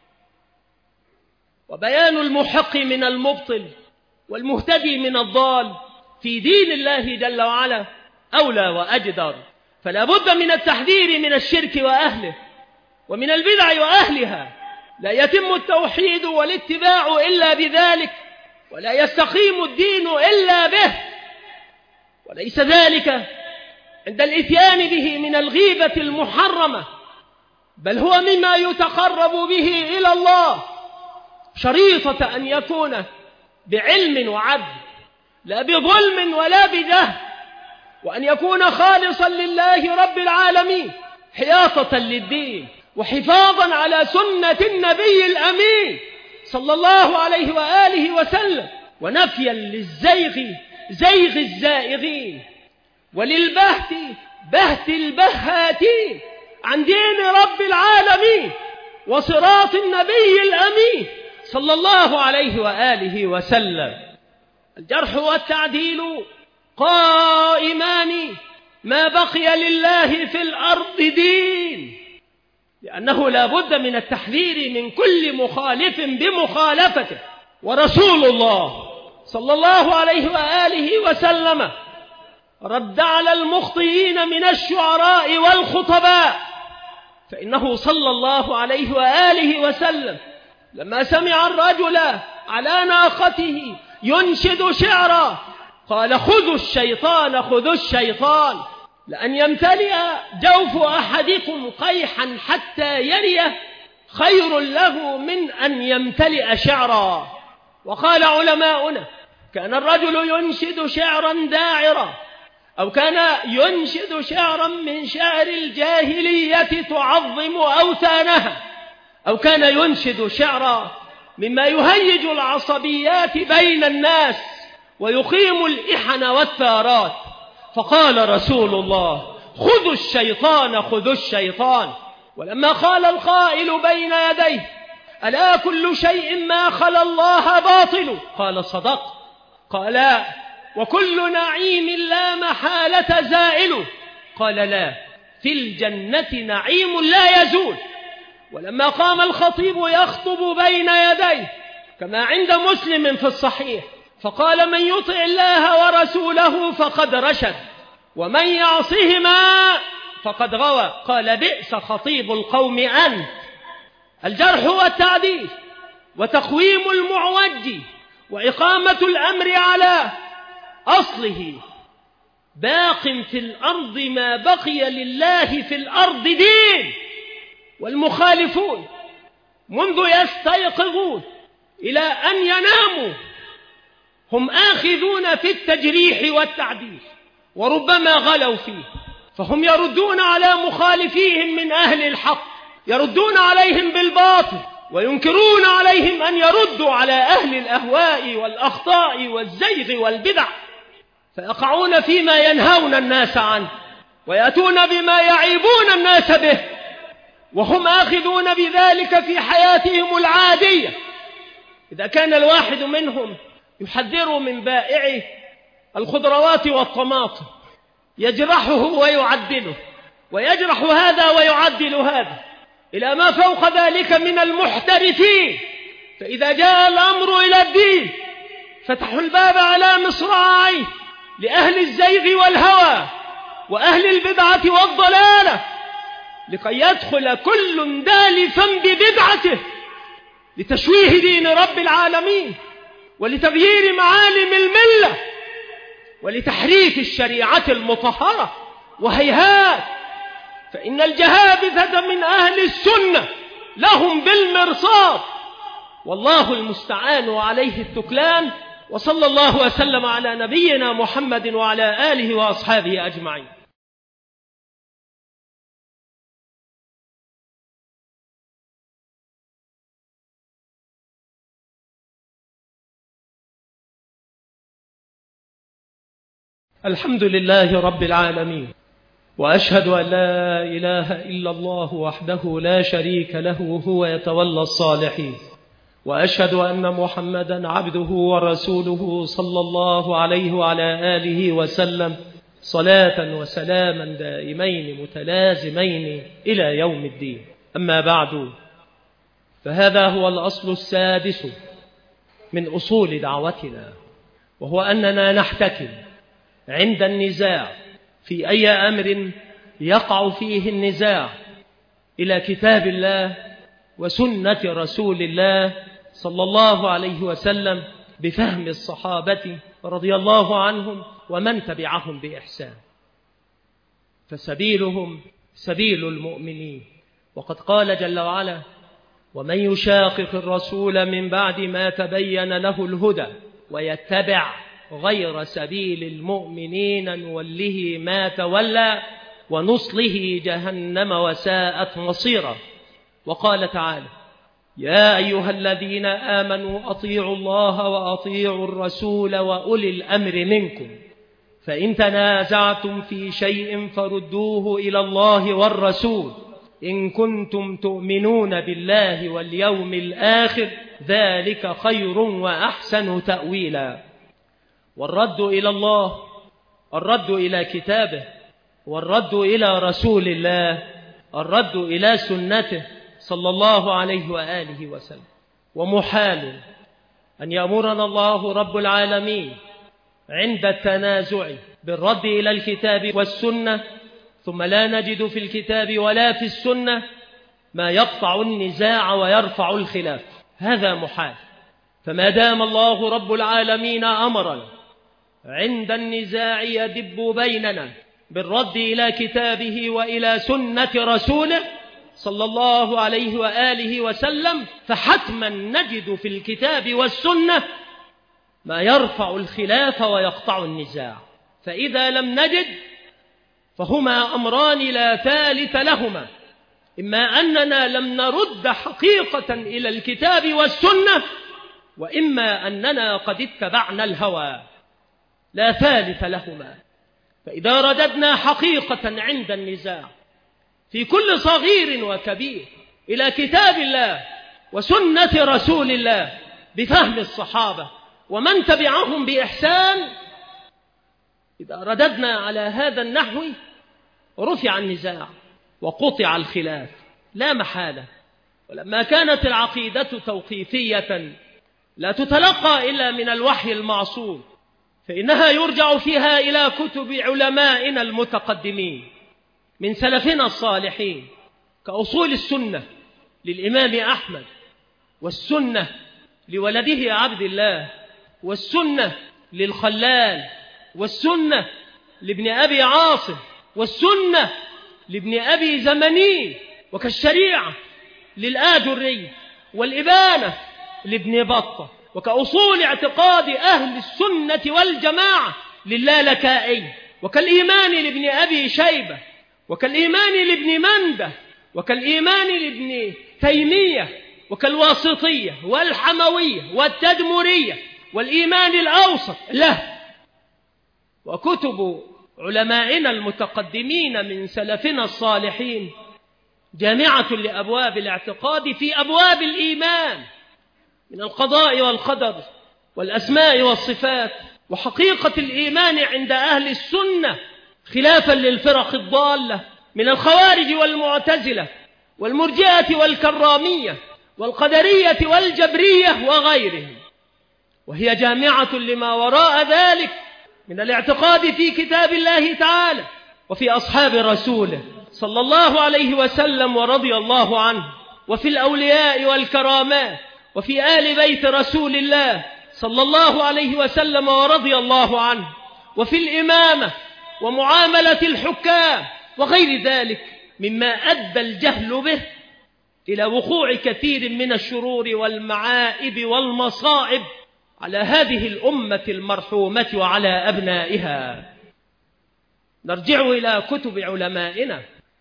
وبيان المحق من المبطل والمهتدي من الضال في دين الله جل وعلا أولى وأجدر. فلا بد من التحذير من الشرك وأهله ومن البدع وأهلها. لا يتم التوحيد والاتباع إلا بذلك، ولا يستقيم الدين إلا به. وليس ذلك عند الإتيان به من الغيبة المحرمة، بل هو مما يتقرب به إلى الله، شريطة أن يكون بعلم وعدل لا بظلم ولا بجهل، وأن يكون خالصا لله رب العالمين حياطة للدين وحفاظا على سنة النبي الأمين صلى الله عليه وآله وسلم، ونفيا للزيغ زيغ الزائغين وللبهت بهت البهاتين عن دين رب العالمين وصراط النبي الأمين صلى الله عليه وآله وسلم. الجرح والتعديل قائمان ما بقي لله في الأرض دين، لأنه لا بد من التحذير من كل مخالف بمخالفته. ورسول الله صلى الله عليه وآله وسلم رد على المخطئين من الشعراء والخطباء، فإنه صلى الله عليه وآله وسلم لما سمع الرجل على ناقته ينشد شعرا قال: خذوا الشيطان خذوا الشيطان، لأن يمتلئ جوف أحدكم قيحا حتى يريه خير له من أن يمتلئ شعرا. وقال علماؤنا: كان الرجل ينشد شعرا داعرا، أو كان ينشد شعرا من شعر الجاهلية تعظم أوثانها، أو كان ينشد شعرا مما يهيج العصبيات بين الناس ويقيم الإحن والثارات. فقال رسول الله: خذوا الشيطان خذوا الشيطان. ولما قال القائل بين يديه: ألا كل شيء ما خلا الله باطل؟ قال: صدق. قال: وكل نعيم لا محالة زائل؟ قال: لا، في الجنة نعيم لا يزول. ولما قام الخطيب يخطب بين يديه كما عند مسلم في الصحيح فقال: من يطع الله ورسوله فقد رشد، ومن يعصهما فقد غوى. قال: بئس خطيب القوم أنت. الجرح والتعديل وتقويم المعوج وإقامة الأمر على أصله باق في الأرض ما بقي لله في الأرض دين. والمخالفون منذ يستيقظون إلى أن يناموا هم آخذون في التجريح والتعديل، وربما غلوا فيه، فهم يردون على مخالفيهم من أهل الحق، يردون عليهم بالباطل، وينكرون عليهم أن يردوا على أهل الأهواء والأخطاء والزيغ والبدع، فيقعون فيما ينهون الناس عنه ويأتون بما يعيبون الناس به، وهم آخذون بذلك في حياتهم العادية. إذا كان الواحد منهم يحذر من بائع الخضروات والطماطم يجرحه ويعدله، ويجرح هذا ويعدل هذا، إلى ما فوق ذلك من المحترفين، فإذا جاء الأمر إلى الدين فتحوا الباب على مصراعيه لأهل الزيغ والهوى وأهل البدعة والضلالة، لكي يدخل كل دالفا ببدعته لتشويه دين رب العالمين ولتغيير معالم الملة ولتحريف الشريعة المطهرة. وهيهات، فإن الجهابذة من أهل السنة لهم بالمرصاد، والله المستعان وعليه التكلان. وصلى الله وسلم على نبينا محمد وعلى آله وأصحابه أجمعين. الحمد لله رب العالمين، وأشهد أن لا إله إلا الله وحده لا شريك له هو يتولى الصالحين، وأشهد أن محمدا عبده ورسوله صلى الله عليه وعلى آله وسلم صلاة وسلاما دائمين متلازمين إلى يوم الدين. أما بعد، فهذا هو الأصل السادس من أصول دعوتنا، وهو أننا نحتكم عند النزاع في أي أمر يقع فيه النزاع إلى كتاب الله وسنة رسول الله صلى الله عليه وسلم بفهم الصحابة رضي الله عنهم ومن تبعهم بإحسان، فسبيلهم سبيل المؤمنين. وقد قال جل وعلا: ومن يشاقق الرسول من بعد ما تبين له الهدى ويتبع غير سبيل المؤمنين نوله ما تولى ونصله جهنم وساءت مصيرا. وقال تعالى: يا أيها الذين آمنوا أطيعوا الله وأطيعوا الرسول وأولي الأمر منكم، فإن تنازعتم في شيء فردوه إلى الله والرسول إن كنتم تؤمنون بالله واليوم الآخر ذلك خير وأحسن تأويلا. والرد إلى الله، الرد إلى كتابه، والرد إلى رسول الله، الرد إلى سنته صلى الله عليه وآله وسلم. ومحال أن يأمرنا الله رب العالمين عند التنازع بالرد إلى الكتاب والسنة ثم لا نجد في الكتاب ولا في السنة ما يقطع النزاع ويرفع الخلاف، هذا محال. فما دام الله رب العالمين أمرنا عند النزاع يدب بيننا بالرد إلى كتابه وإلى سنة رسوله صلى الله عليه وآله وسلم، فحتما نجد في الكتاب والسنة ما يرفع الخلاف ويقطع النزاع. فإذا لم نجد فهما أمران لا ثالث لهما، إما أننا لم نرد حقيقة إلى الكتاب والسنة، وإما أننا قد اتبعنا الهوى، لا ثالث لهما. فإذا رددنا حقيقة عند النزاع في كل صغير وكبير إلى كتاب الله وسنة رسول الله بفهم الصحابة ومن تبعهم بإحسان، إذا رددنا على هذا النحو رفع النزاع وقطع الخلاف لا محالة. ولما كانت العقيدة توقيفية لا تتلقى إلا من الوحي المعصوم، فإنها يرجع فيها إلى كتب علمائنا المتقدمين من سلفنا الصالحين، كأصول السنة للإمام أحمد، والسنة لولده عبد الله، والسنة للخلال، والسنة لابن أبي عاصم، والسنة لابن أبي زمني، وكالشريعة للآجري، والإبانة لابن بطة، وكأصول اعتقاد أهل السنة والجماعة للالكائي، وكالإيمان لابن أبي شيبة، وكالإيمان لابن منده، وكالإيمان لابن تيمية، وكالواسطية والحموية والتدمرية والإيمان الأوسط له. وكتب علمائنا المتقدمين من سلفنا الصالحين جامعة لأبواب الاعتقاد في أبواب الإيمان من القضاء والقدر والأسماء والصفات وحقيقة الإيمان عند أهل السنة، خلافا للفرق الضالة من الخوارج والمعتزلة والمرجئة والكرامية والقدرية والجبرية وغيرهم. وهي جامعة لما وراء ذلك من الاعتقاد في كتاب الله تعالى وفي أصحاب رسوله صلى الله عليه وسلم ورضي الله عنه، وفي الأولياء والكرامات، وفي آل بيت رسول الله صلى الله عليه وسلم ورضي الله عنه، وفي الإمامة ومعاملة الحكام وغير ذلك مما أدى الجهل به إلى وقوع كثير من الشرور والمعائب والمصائب على هذه الأمة المرحومة وعلى أبنائها. نرجع إلى كتب علمائنا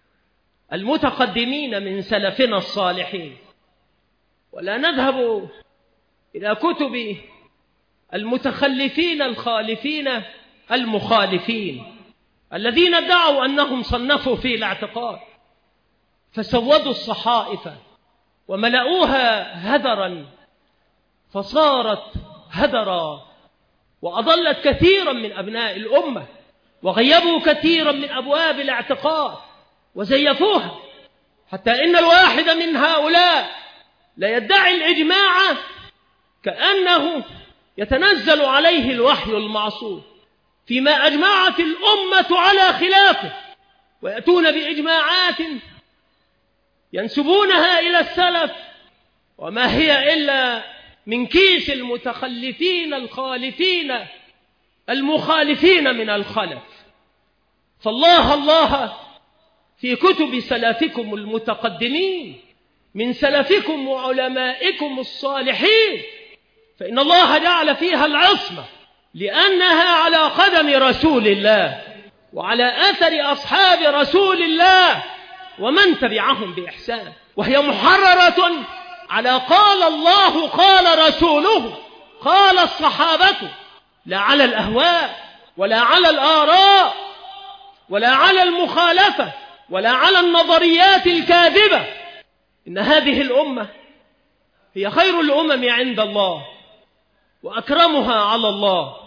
المتقدمين من سلفنا الصالحين، ولا نذهب إلى كتب المتخلفين الخالفين المخالفين الذين ادعوا أنهم صنفوا في الاعتقاد فسودوا الصحائف وملأوها هدرا فصارت هدرا، وأضلت كثيرا من أبناء الأمة، وغيبوا كثيرا من أبواب الاعتقاد وزيفوها، حتى إن الواحد من هؤلاء لا يدعي الإجماع كأنه يتنزل عليه الوحي المعصوم فيما أجمعت الأمة على خلافه، ويأتون بإجماعات ينسبونها إلى السلف وما هي إلا من كيس المتخلفين الخالفين المخالفين من الخلف. فالله الله في كتب سلفكم المتقدمين من سلفكم وعلمائكم الصالحين، فإن الله جعل فيها العصمة لأنها على قدم رسول الله وعلى أثر أصحاب رسول الله ومن تبعهم بإحسان، وهي محررة على قال الله قال رسوله قال الصحابة، لا على الأهواء ولا على الآراء ولا على المخالفة ولا على النظريات الكاذبة. إن هذه الأمة هي خير الأمم عند الله وأكرمها على الله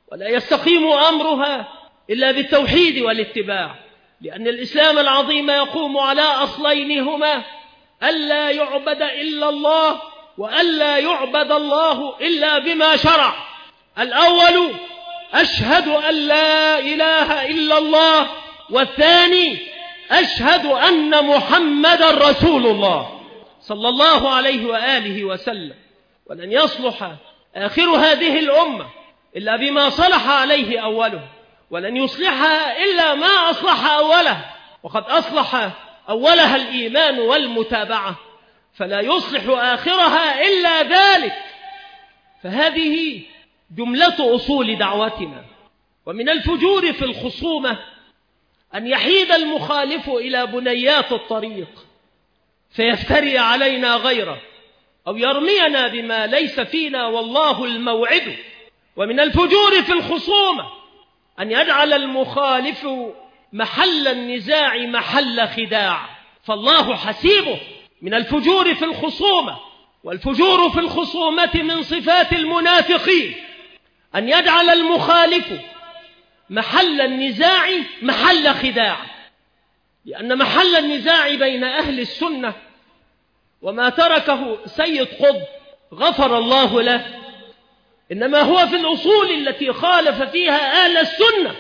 ولا يستقيم أمرها إلا بالتوحيد والاتباع، لأن الإسلام العظيم يقوم على أصلين هما ألا يعبد إلا الله وألا يعبد الله إلا بما شرع. الأول أشهد أن لا إله إلا الله، والثاني أشهد أن محمد رسول الله صلى الله عليه وآله وسلم. ولن يصلح آخر هذه الأمة إلا بما صلح عليه أوله، ولن يصلحها إلا ما أصلح أوله، وقد أصلح أولها الإيمان والمتابعة، فلا يصلح آخرها إلا ذلك. فهذه جملة أصول دعوتنا. ومن الفجور في الخصومة أن يحيد المخالف إلى بنيات الطريق فيفتري علينا غيره أو يرمينا بما ليس فينا والله الموعد. ومن الفجور في الخصومة أن يجعل المخالف محل النزاع محل خداع، فالله حسيبه. من الفجور في الخصومة، والفجور في الخصومة من صفات المنافقين، أن يجعل المخالف محل النزاع محل خداع، لأن محل النزاع بين أهل السنة وما تركه سيد قطب غفر الله له إنما هو في الأصول التي خالف فيها أهل السنة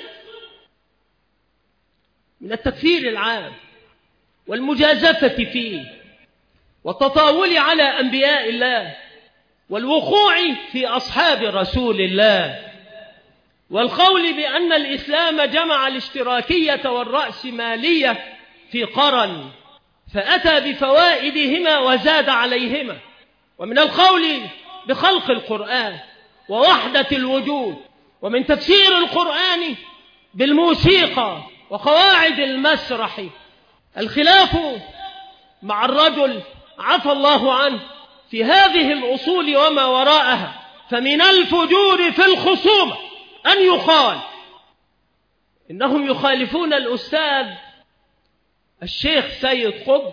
من التكفير العام والمجازفة فيه والتطاول على أنبياء الله والوقوع في أصحاب رسول الله والقول بأن الإسلام جمع الاشتراكية والرأسمالية في قرن فأتى بفوائدهما وزاد عليهما، ومن القول بخلق القرآن ووحدة الوجود، ومن تفسير القرآن بالموسيقى وقواعد المسرح. الخلاف مع الرجل عفى الله عنه في هذه الأصول وما وراءها. فمن الفجور في الخصومة أن يقال إنهم يخالفون الأستاذ الشيخ سيد قطب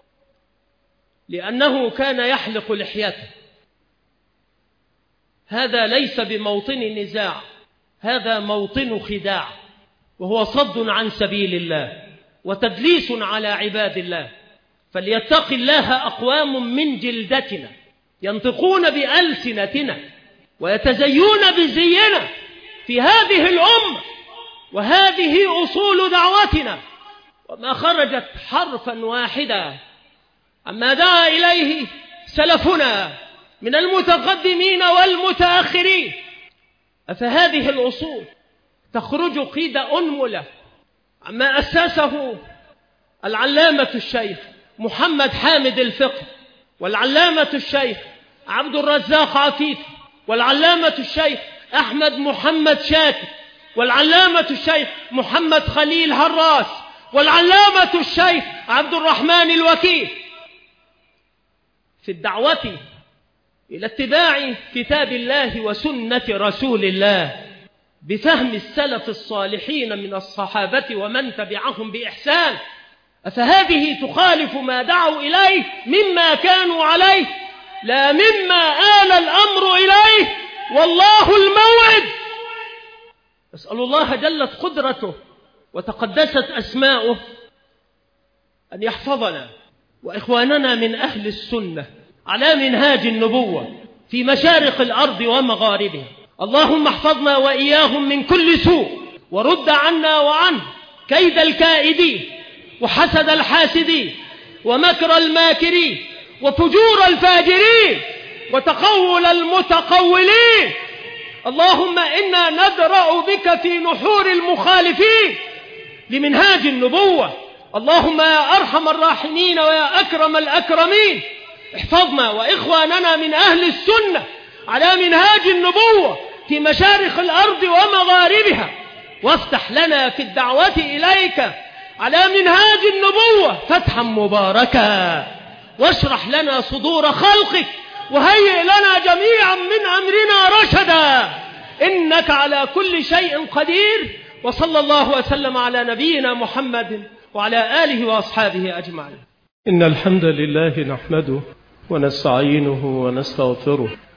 لأنه كان يحلق لحيته. هذا ليس بموطن نزاع، هذا موطن خداع، وهو صد عن سبيل الله وتدليس على عباد الله. فليتق الله أقوام من جلدتنا ينطقون بألسنتنا ويتزيون بزينا في هذه الأمة، وهذه أصول دعوتنا، وما خرجت حرفا واحدا عما دعا إليه سلفنا من المتقدمين والمتأخرين. أفهذه الأصول تخرج قيد أنملة عما أسسه العلامة الشيخ محمد حامد الفقه، والعلامة الشيخ عبد الرزاق عفيف، والعلامة الشيخ أحمد محمد شاكر، والعلامة الشيخ محمد خليل هراس، والعلامة الشيخ عبد الرحمن الوكيل، في الدعوة إلى اتباع كتاب الله وسنة رسول الله بفهم السلف الصالحين من الصحابة ومن تبعهم بإحسان. أفهذه تخالف ما دعوا إليه مما كانوا عليه لا مما آل الأمر إليه، والله الموعد. أسأل الله جلت قدرته وتقدست أسماؤه أن يحفظنا وإخواننا من أهل السنة على منهاج النبوة في مشارق الأرض ومغاربها. اللهم احفظنا وإياهم من كل سوء، ورد عنا وعنه كيد الكائدين وحسد الحاسدين ومكر الماكرين وفجور الفاجرين وتقول المتقولين. اللهم إنا ندرأ بك في نحور المخالفين لمنهاج النبوة. اللهم يا أرحم الراحمين ويا أكرم الأكرمين احفظنا وإخواننا من أهل السنة على منهاج النبوة في مشارق الأرض ومغاربها، وافتح لنا في الدعوة إليك على منهاج النبوة فتحا مباركا، واشرح لنا صدور خلقك، وهيئ لنا جميعا من أمرنا رشدا، إنك على كل شيء قدير. وصلى الله وسلم على نبينا محمد وعلى آله وأصحابه أجمعين. إن الحمد لله نحمده ونستعينه ونستغفره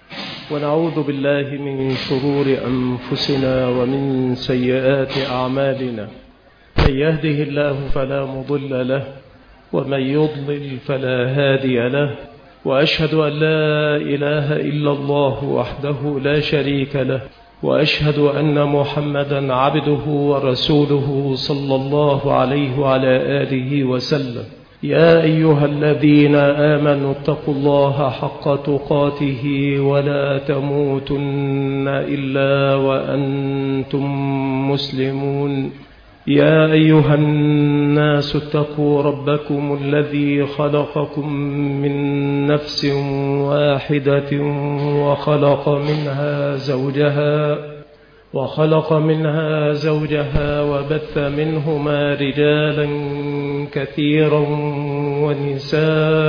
ونعوذ بالله من شرور أنفسنا ومن سيئات أعمالنا. من يهده الله فلا مضل له ومن يضلل فلا هادي له، وأشهد أن لا إله إلا الله وحده لا شريك له، وأشهد أن محمدا عبده ورسوله صلى الله عليه وعلى آله وسلم. يا أيها الذين آمنوا اتقوا الله حق تقاته ولا تموتن إلا وأنتم مسلمون. يا أيها الناس اتقوا ربكم الذي خلقكم من نفس واحدة وخلق منها زوجها وخلق منها زوجها وبث منهما رجالا كثيرا ونساء،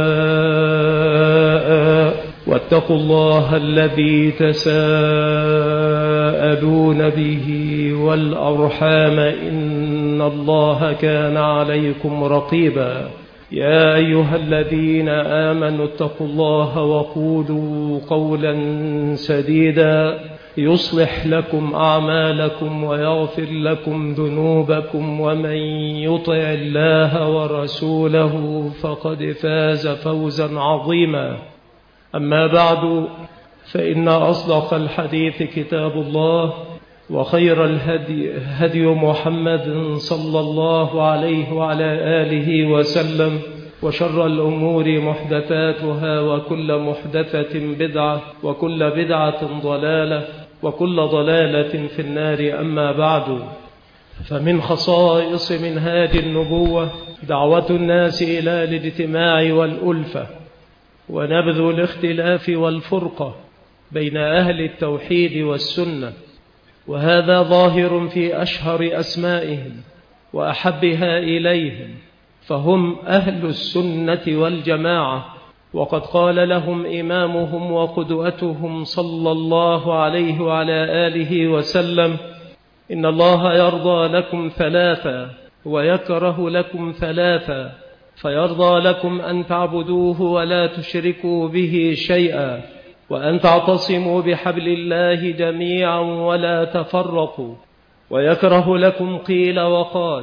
واتقوا الله الذي تساءلون به والأرحام إن الله كان عليكم رقيبا. يا أيها الذين آمنوا اتقوا الله وقولوا قولا سديدا يصلح لكم أعمالكم ويغفر لكم ذنوبكم، ومن يطع الله ورسوله فقد فاز فوزا عظيما. أما بعد، فإن أصدق الحديث كتاب الله، وخير الهدي هدي محمد صلى الله عليه وعلى آله وسلم، وشر الأمور محدثاتها، وكل محدثة بدعة، وكل بدعة ضلالة، وكل ضلالة في النار. أما بعد، فمن خصائص منهاج النبوة دعوة الناس إلى الاجتماع والألفة ونبذ الاختلاف والفرقة بين أهل التوحيد والسنة، وهذا ظاهر في أشهر أسمائهم وأحبها إليهم، فهم أهل السنة والجماعة. وقد قال لهم إمامهم وقدوتهم صلى الله عليه وعلى آله وسلم: إن الله يرضى لكم ثلاثا ويكره لكم ثلاثا، فيرضى لكم أن تعبدوه ولا تشركوا به شيئا، وأن تعتصموا بحبل الله جميعا ولا تفرقوا، ويكره لكم قيل وقال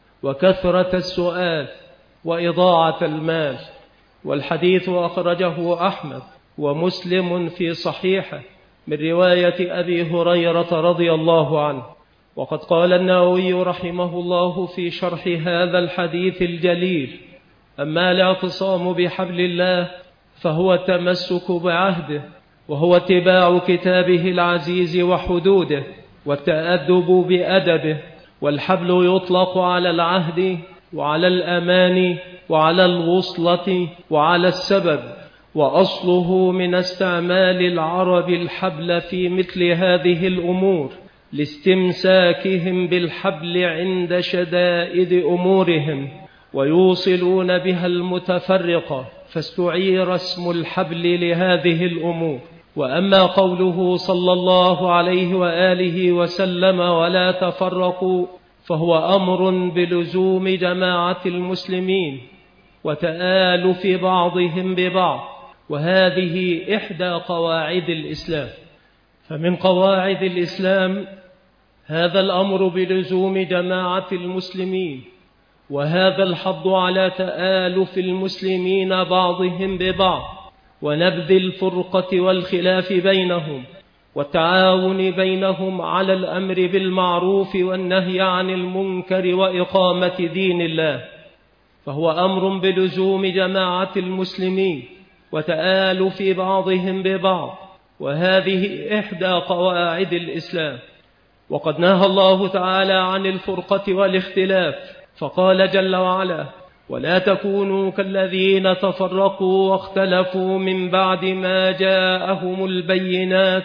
وكثرة السؤال وإضاعة المال. والحديث أخرجه أحمد ومسلم في صحيحه من رواية أبي هريرة رضي الله عنه. وقد قال النووي رحمه الله في شرح هذا الحديث الجليل: أما الاعتصام بحبل الله فهو التمسك بعهده، وهو اتباع كتابه العزيز وحدوده، والتأدب بأدبه. والحبل يطلق على العهد وعلى الأمان وعلى الوصلة وعلى السبب، وأصله من استعمال العرب الحبل في مثل هذه الأمور لاستمساكهم بالحبل عند شدائد أمورهم، ويوصلون بها المتفرقة، فاستعير اسم الحبل لهذه الأمور. وأما قوله صلى الله عليه وآله وسلم ولا تفرقوا، فهو أمر بلزوم جماعة المسلمين وتآلف بعضهم ببعض، وهذه إحدى قواعد الإسلام. فمن قواعد الإسلام هذا الأمر بلزوم جماعة المسلمين، وهذا الحض على تآلف المسلمين بعضهم ببعض، ونبذ الفرقة والخلاف بينهم، والتعاون بينهم على الأمر بالمعروف والنهي عن المنكر وإقامة دين الله. فهو أمر بلزوم جماعة المسلمين وتآلف بعضهم ببعض، وهذه إحدى قواعد الإسلام. وقد نهى الله تعالى عن الفرقة والاختلاف، فقال جل وعلا: ولا تكونوا كالذين تفرقوا واختلفوا من بعد ما جاءهم البينات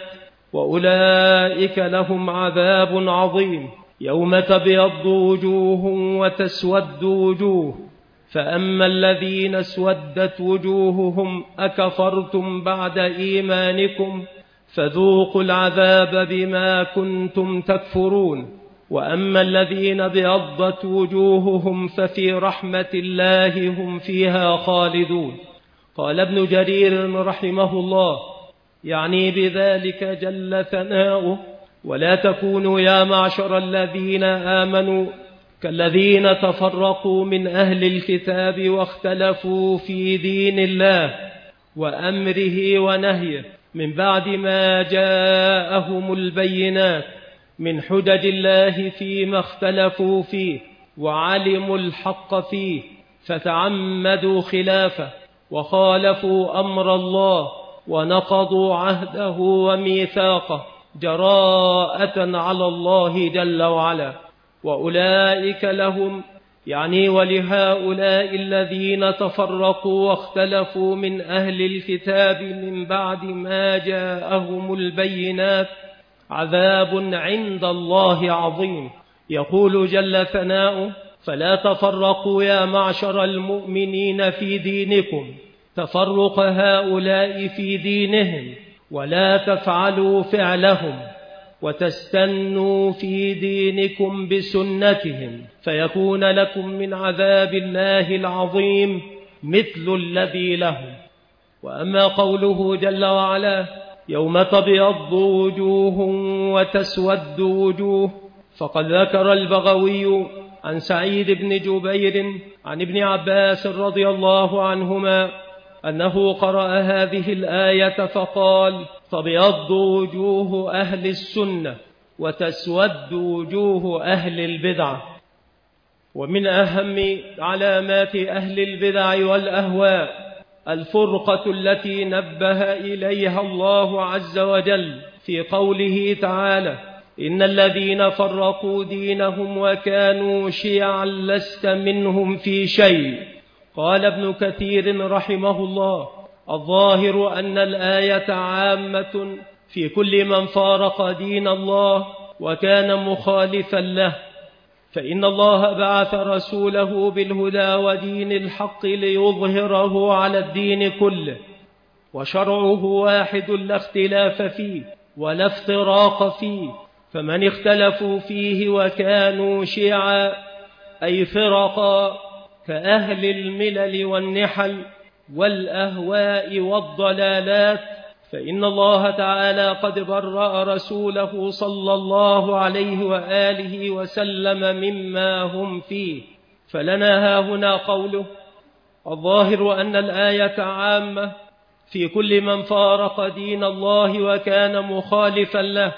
وأولئك لهم عذاب عظيم، يوم تبيض وجوه وتسود وجوه، فأما الذين اسودت وجوههم أكفرتم بعد إيمانكم فذوقوا العذاب بما كنتم تكفرون، وأما الذين ابيضت وجوههم ففي رحمة الله هم فيها خالدون. قال ابن جرير رحمه الله: يعني بذلك جل ثناؤه: ولا تكونوا يا معشر الذين آمنوا كالذين تفرقوا من أهل الكتاب واختلفوا في دين الله وأمره ونهيه من بعد ما جاءهم البينات من حجج الله فيما اختلفوا فيه، وعلموا الحق فيه فتعمدوا خلافه وخالفوا أمر الله ونقضوا عهده وميثاقه جراءة على الله جل وعلا. وأولئك لهم، يعني ولهؤلاء الذين تفرقوا واختلفوا من أهل الكتاب من بعد ما جاءهم البينات، عذاب عند الله عظيم. يقول جل ثناؤه: فلا تفرقوا يا معشر المؤمنين في دينكم تفرق هؤلاء في دينهم، ولا تفعلوا فعلهم، وتستنوا في دينكم بسنتهم، فيكون لكم من عذاب الله العظيم مثل الذي لهم. وأما قوله جل وعلا: يوم تبيض وجوه وتسود وجوه، فقد ذكر البغوي عن سعيد بن جبير عن ابن عباس رضي الله عنهما أنه قرأ هذه الآية فقال: تبيض وجوه أهل السنة وتسود وجوه أهل البدع. ومن أهم علامات أهل البدع والأهواء الفرقة التي نبه إليها الله عز وجل في قوله تعالى: إن الذين فرقوا دينهم وكانوا شيعا لست منهم في شيء. قال ابن كثير رحمه الله: الظاهر أن الآية عامة في كل من فارق دين الله وكان مخالفا له، فإن الله بعث رسوله بالهدى ودين الحق ليظهره على الدين كله، وشرعه واحد لا اختلاف فيه ولا افتراق فيه، فمن اختلفوا فيه وكانوا شيعا أي فرقا كأهل الملل والنحل والأهواء والضلالات، فإن الله تعالى قد برأ رسوله صلى الله عليه وآله وسلم مما هم فيه. فلنا هاهنا قوله: الظاهر أن الآية عامة في كل من فارق دين الله وكان مخالفا له،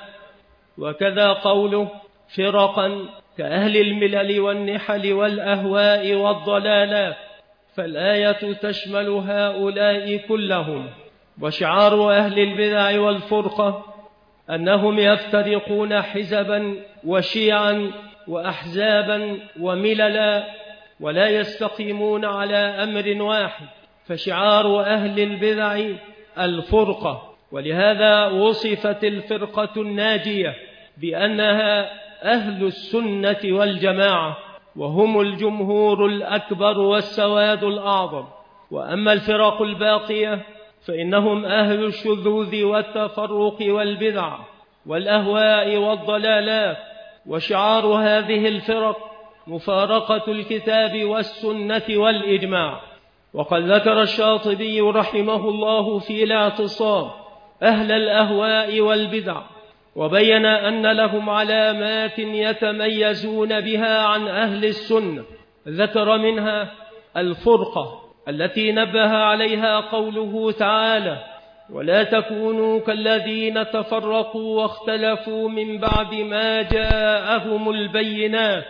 وكذا قوله: فرقا كأهل الملل والنحل والأهواء والضلالات، فالآية تشمل هؤلاء كلهم. وشعار أهل البدع والفرقة أنهم يفترقون حزبا وشيعا وأحزابا ومللا ولا يستقيمون على أمر واحد، فشعار أهل البدع الفرقة. ولهذا وصفت الفرقة الناجية بأنها أهل السنة والجماعة، وهم الجمهور الأكبر والسواد الأعظم. وأما الفرق الباقية فإنهم أهل الشذوذ والتفرق والبدع والأهواء والضلالات. وشعار هذه الفرق مفارقة الكتاب والسنة والإجماع. وقد ذكر الشاطبي رحمه الله في الاعتصام أهل الأهواء والبدع، وبين أن لهم علامات يتميزون بها عن أهل السنة، ذكر منها الفرقة التي نبه عليها قوله تعالى: ولا تكونوا كالذين تفرقوا واختلفوا من بعد ما جاءهم البينات،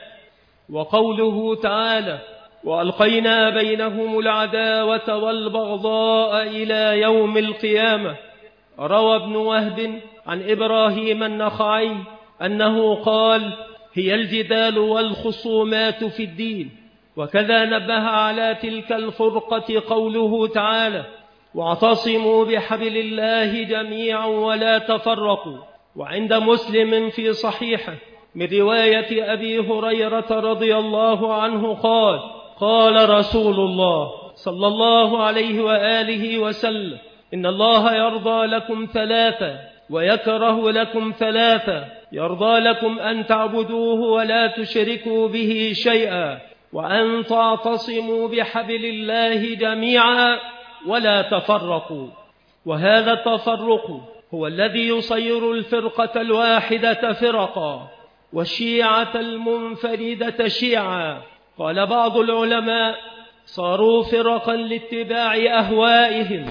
وقوله تعالى: وألقينا بينهم العداوة والبغضاء إلى يوم القيامة. روى ابن وهب عن إبراهيم النخعي أنه قال: هي الجدال والخصومات في الدين. وكذا نبه على تلك الفرقة قوله تعالى: واعتصموا بحبل الله جميعا ولا تفرقوا. وعند مسلم في صحيحه من رواية أبي هريرة رضي الله عنه قال: قال رسول الله صلى الله عليه وآله وسلم: إن الله يرضى لكم ثلاثة ويكره لكم ثلاثة: يرضى لكم أن تعبدوه ولا تشركوا به شيئا، وأن تعتصموا بحبل الله جميعا ولا تفرقوا. وهذا التفرق هو الذي يصير الفرقة الواحدة فرقا والشيعة المنفردة شيعا. قال بعض العلماء: صاروا فرقا لاتباع أهوائهم،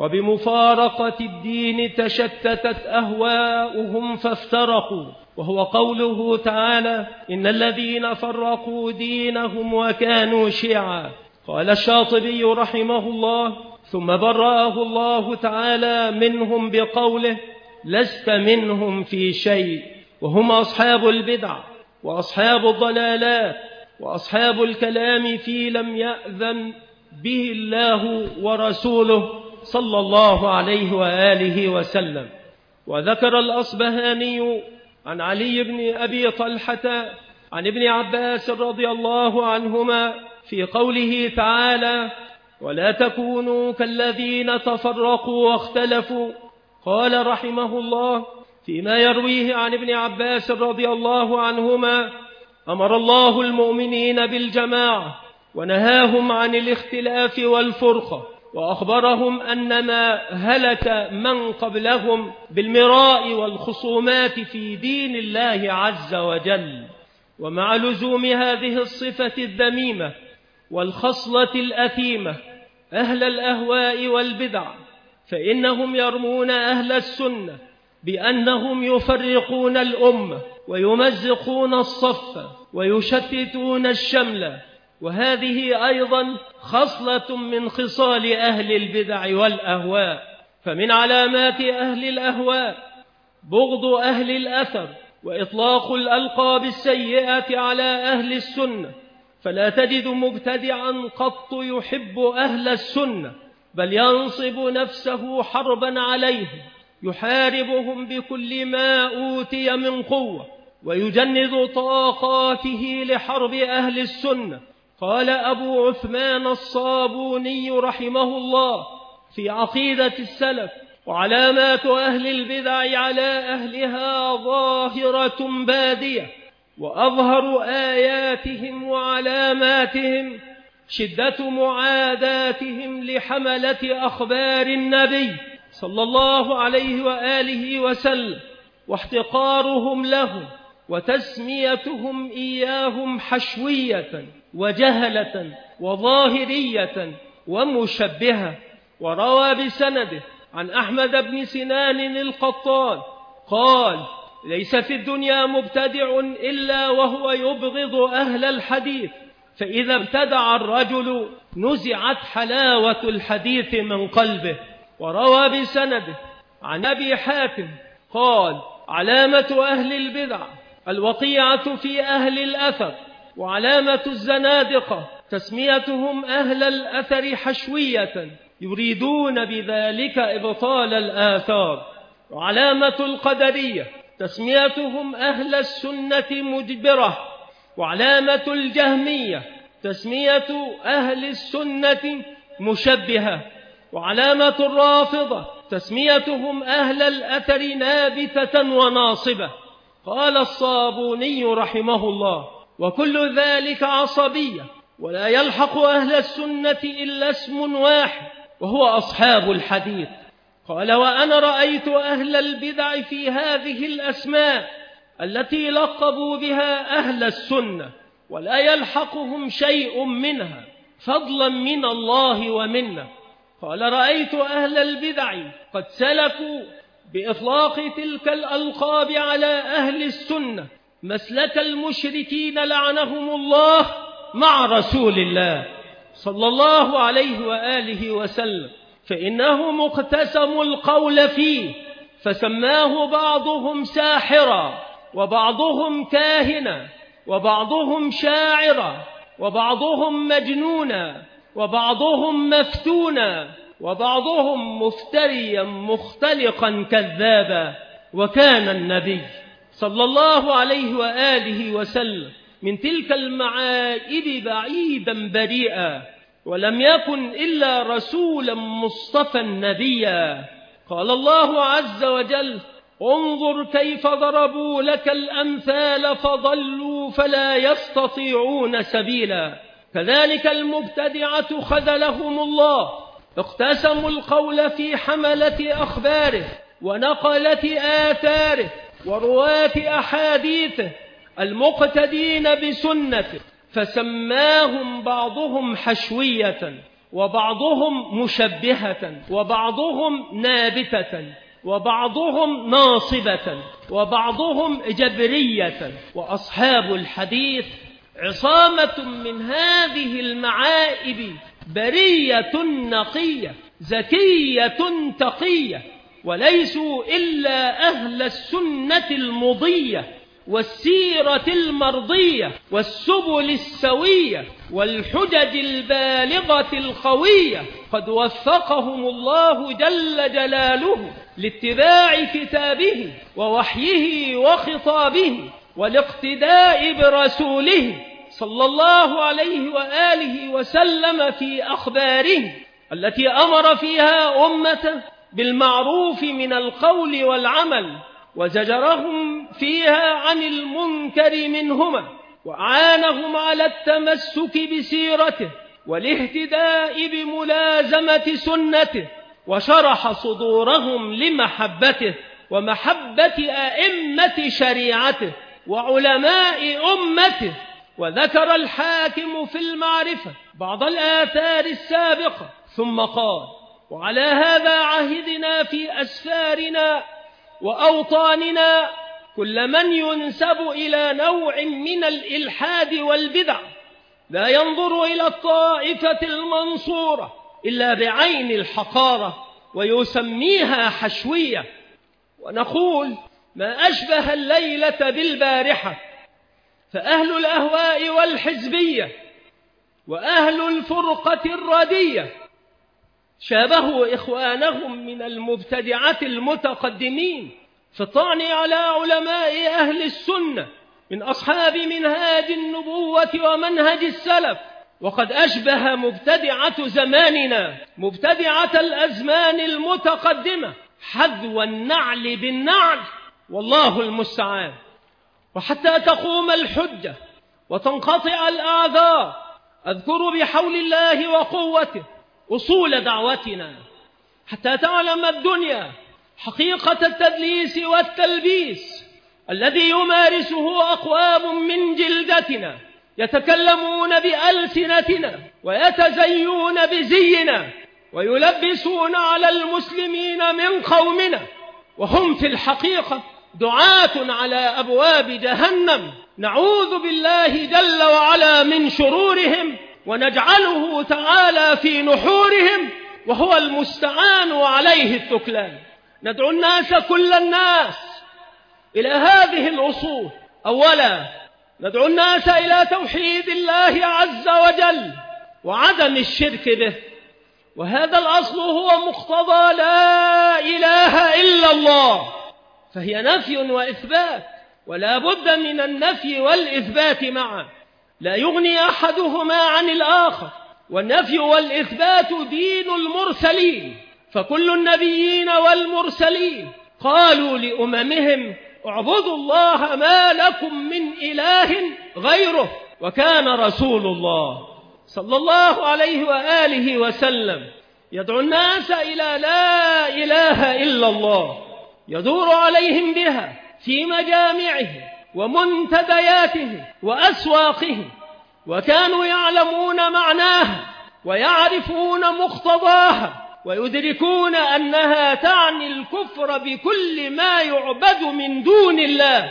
وبمفارقة الدين تشتتت أهواؤهم فافترقوا. وهو قوله تعالى: إن الذين فرقوا دينهم وكانوا شيعا. قال الشاطبي رحمه الله: ثم برأه الله تعالى منهم بقوله: لست منهم في شيء. وهم أصحاب البدع وأصحاب الضلالات وأصحاب الكلام في لم يأذن به الله ورسوله صلى الله عليه وآله وسلم. وذكر الأصبهاني عن علي بن أبي طلحة عن ابن عباس رضي الله عنهما في قوله تعالى: ولا تكونوا كالذين تفرقوا واختلفوا. قال رحمه الله فيما يرويه عن ابن عباس رضي الله عنهما: أمر الله المؤمنين بالجماعة ونهاهم عن الاختلاف والفرقة، وأخبرهم أن ما هلك من قبلهم بالمراء والخصومات في دين الله عز وجل. ومع لزوم هذه الصفة الذميمة والخصلة الأثيمة أهل الأهواء والبدع، فإنهم يرمون أهل السنة بأنهم يفرقون الأمة ويمزقون الصف ويشتتون الشمل. وهذه أيضا خصلة من خصال أهل البدع والأهواء. فمن علامات أهل الأهواء بغض أهل الأثر وإطلاق الألقاب السيئة على أهل السنة، فلا تجد مبتدعا قط يحب أهل السنة، بل ينصب نفسه حربا عليهم، يحاربهم بكل ما أوتي من قوة، ويجند طاقاته لحرب أهل السنة. قال أبو عثمان الصابوني رحمه الله في عقيدة السلف: وعلامات أهل البدع على أهلها ظاهرة بادية، وأظهر آياتهم وعلاماتهم شدة معاداتهم لحملة أخبار النبي صلى الله عليه وآله وسلم، واحتقارهم لهم، وتسميتهم إياهم حشوية وجهلة وظاهرية ومشبهة. وروى بسنده عن أحمد بن سنان القطان قال: ليس في الدنيا مبتدع إلا وهو يبغض أهل الحديث، فإذا ابتدع الرجل نزعت حلاوة الحديث من قلبه. وروى بسنده عن أبي حاتم قال: علامة أهل البدع الوقيعة في أهل الأثر، وعلامة الزنادقة تسميتهم أهل الأثر حشوية يريدون بذلك إبطال الآثار. وعلامة القدرية تسميتهم أهل السنة مجبرة. وعلامة الجهمية تسمية أهل السنة مشبهة. وعلامة الرافضة تسميتهم أهل الأثر نابتة وناصبة. قال الصابوني رحمه الله: وكل ذلك عصبية، ولا يلحق أهل السنة إلا اسم واحد وهو أصحاب الحديث. قال: وأنا رأيت أهل البدع في هذه الأسماء التي لقبوا بها أهل السنة ولا يلحقهم شيء منها فضلا من الله ومنه. قال: رأيت أهل البدع قد سلكوا بإطلاق تلك الألقاب على أهل السنة مسلك المشركين لعنهم الله مع رسول الله صلى الله عليه وآله وسلم، فإنهم اقتسموا القول فيه، فسماه بعضهم ساحرا، وبعضهم كاهنا، وبعضهم شاعرا، وبعضهم مجنونا، وبعضهم مفتونا، وبعضهم مفتريا مختلقا كذابا. وكان النبي صلى الله عليه وآله وسلم من تلك المعائب بعيدا بريئا، ولم يكن إلا رسولا مصطفى نبيا. قال الله عز وجل: انظر كيف ضربوا لك الأمثال فضلوا فلا يستطيعون سبيلا. كذلك المبتدعة خذلهم الله اقتسموا القول في حملة أخباره ونقلة آثاره ورواة أحاديثه المقتدين بسنته، فسماهم بعضهم حشوية وبعضهم مشبهة وبعضهم نابتة وبعضهم ناصبة وبعضهم جبرية. وأصحاب الحديث عصامة من هذه المعائب، برية نقية زكية تقية، وليسوا إلا أهل السنة المضية والسيرة المرضية والسبل السوية والحجج البالغة القوية، قد وفقهم الله جل جلاله لاتباع كتابه ووحيه وخطابه والاقتداء برسوله صلى الله عليه وآله وسلم في أخباره التي أمر فيها أمته بالمعروف من القول والعمل، وزجرهم فيها عن المنكر منهما، وأعانهم على التمسك بسيرته والاهتداء بملازمة سنته، وشرح صدورهم لمحبته ومحبة أئمة شريعته وعلماء أمته. وذكر الحاكم في المعرفة بعض الآثار السابقة ثم قال: وعلى هذا عهدنا في أسفارنا وأوطاننا كل من ينسب إلى نوع من الإلحاد والبدع لا ينظر إلى الطائفة المنصورة إلا بعين الحقارة ويسميها حشوية، ونقول: ما أشبه الليلة بالبارحة، فأهل الأهواء والحزبية وأهل الفرقة الردية شابهوا إخوانهم من المبتدعة المتقدمين في الطعن على علماء أهل السنة من أصحاب منهاج النبوة ومنهج السلف، وقد أشبه مبتدعة زماننا مبتدعة الأزمان المتقدمة حذو النعل بالنعل، والله المستعان. وحتى تقوم الحجة وتنقطع الأعذار أذكر بحول الله وقوته أصول دعوتنا، حتى تعلم الدنيا حقيقة التدليس والتلبيس الذي يمارسه أقوام من جلدتنا يتكلمون بألسنتنا ويتزيون بزينا ويلبسون على المسلمين من قومنا، وهم في الحقيقة دعاة على أبواب جهنم، نعوذ بالله جل وعلا من شرورهم ونجعله تعالى في نحورهم، وهو المستعان وعليه التكلان. ندعو الناس كل الناس إلى هذه الأصول. أولا، ندعو الناس إلى توحيد الله عز وجل وعدم الشرك به، وهذا الأصل هو مقتضى لا إله إلا الله، فهي نفي وإثبات، ولا بد من النفي والإثبات معا، لا يغني أحدهما عن الآخر، والنفي والإثبات دين المرسلين، فكل النبيين والمرسلين قالوا لأممهم: اعبدوا الله ما لكم من إله غيره. وكان رسول الله صلى الله عليه وآله وسلم يدعو الناس إلى لا إله إلا الله، يدور عليهم بها في مجامعه ومنتدياته وأسواقه، وكانوا يعلمون معناها ويعرفون مقتضاها ويدركون أنها تعني الكفر بكل ما يعبد من دون الله.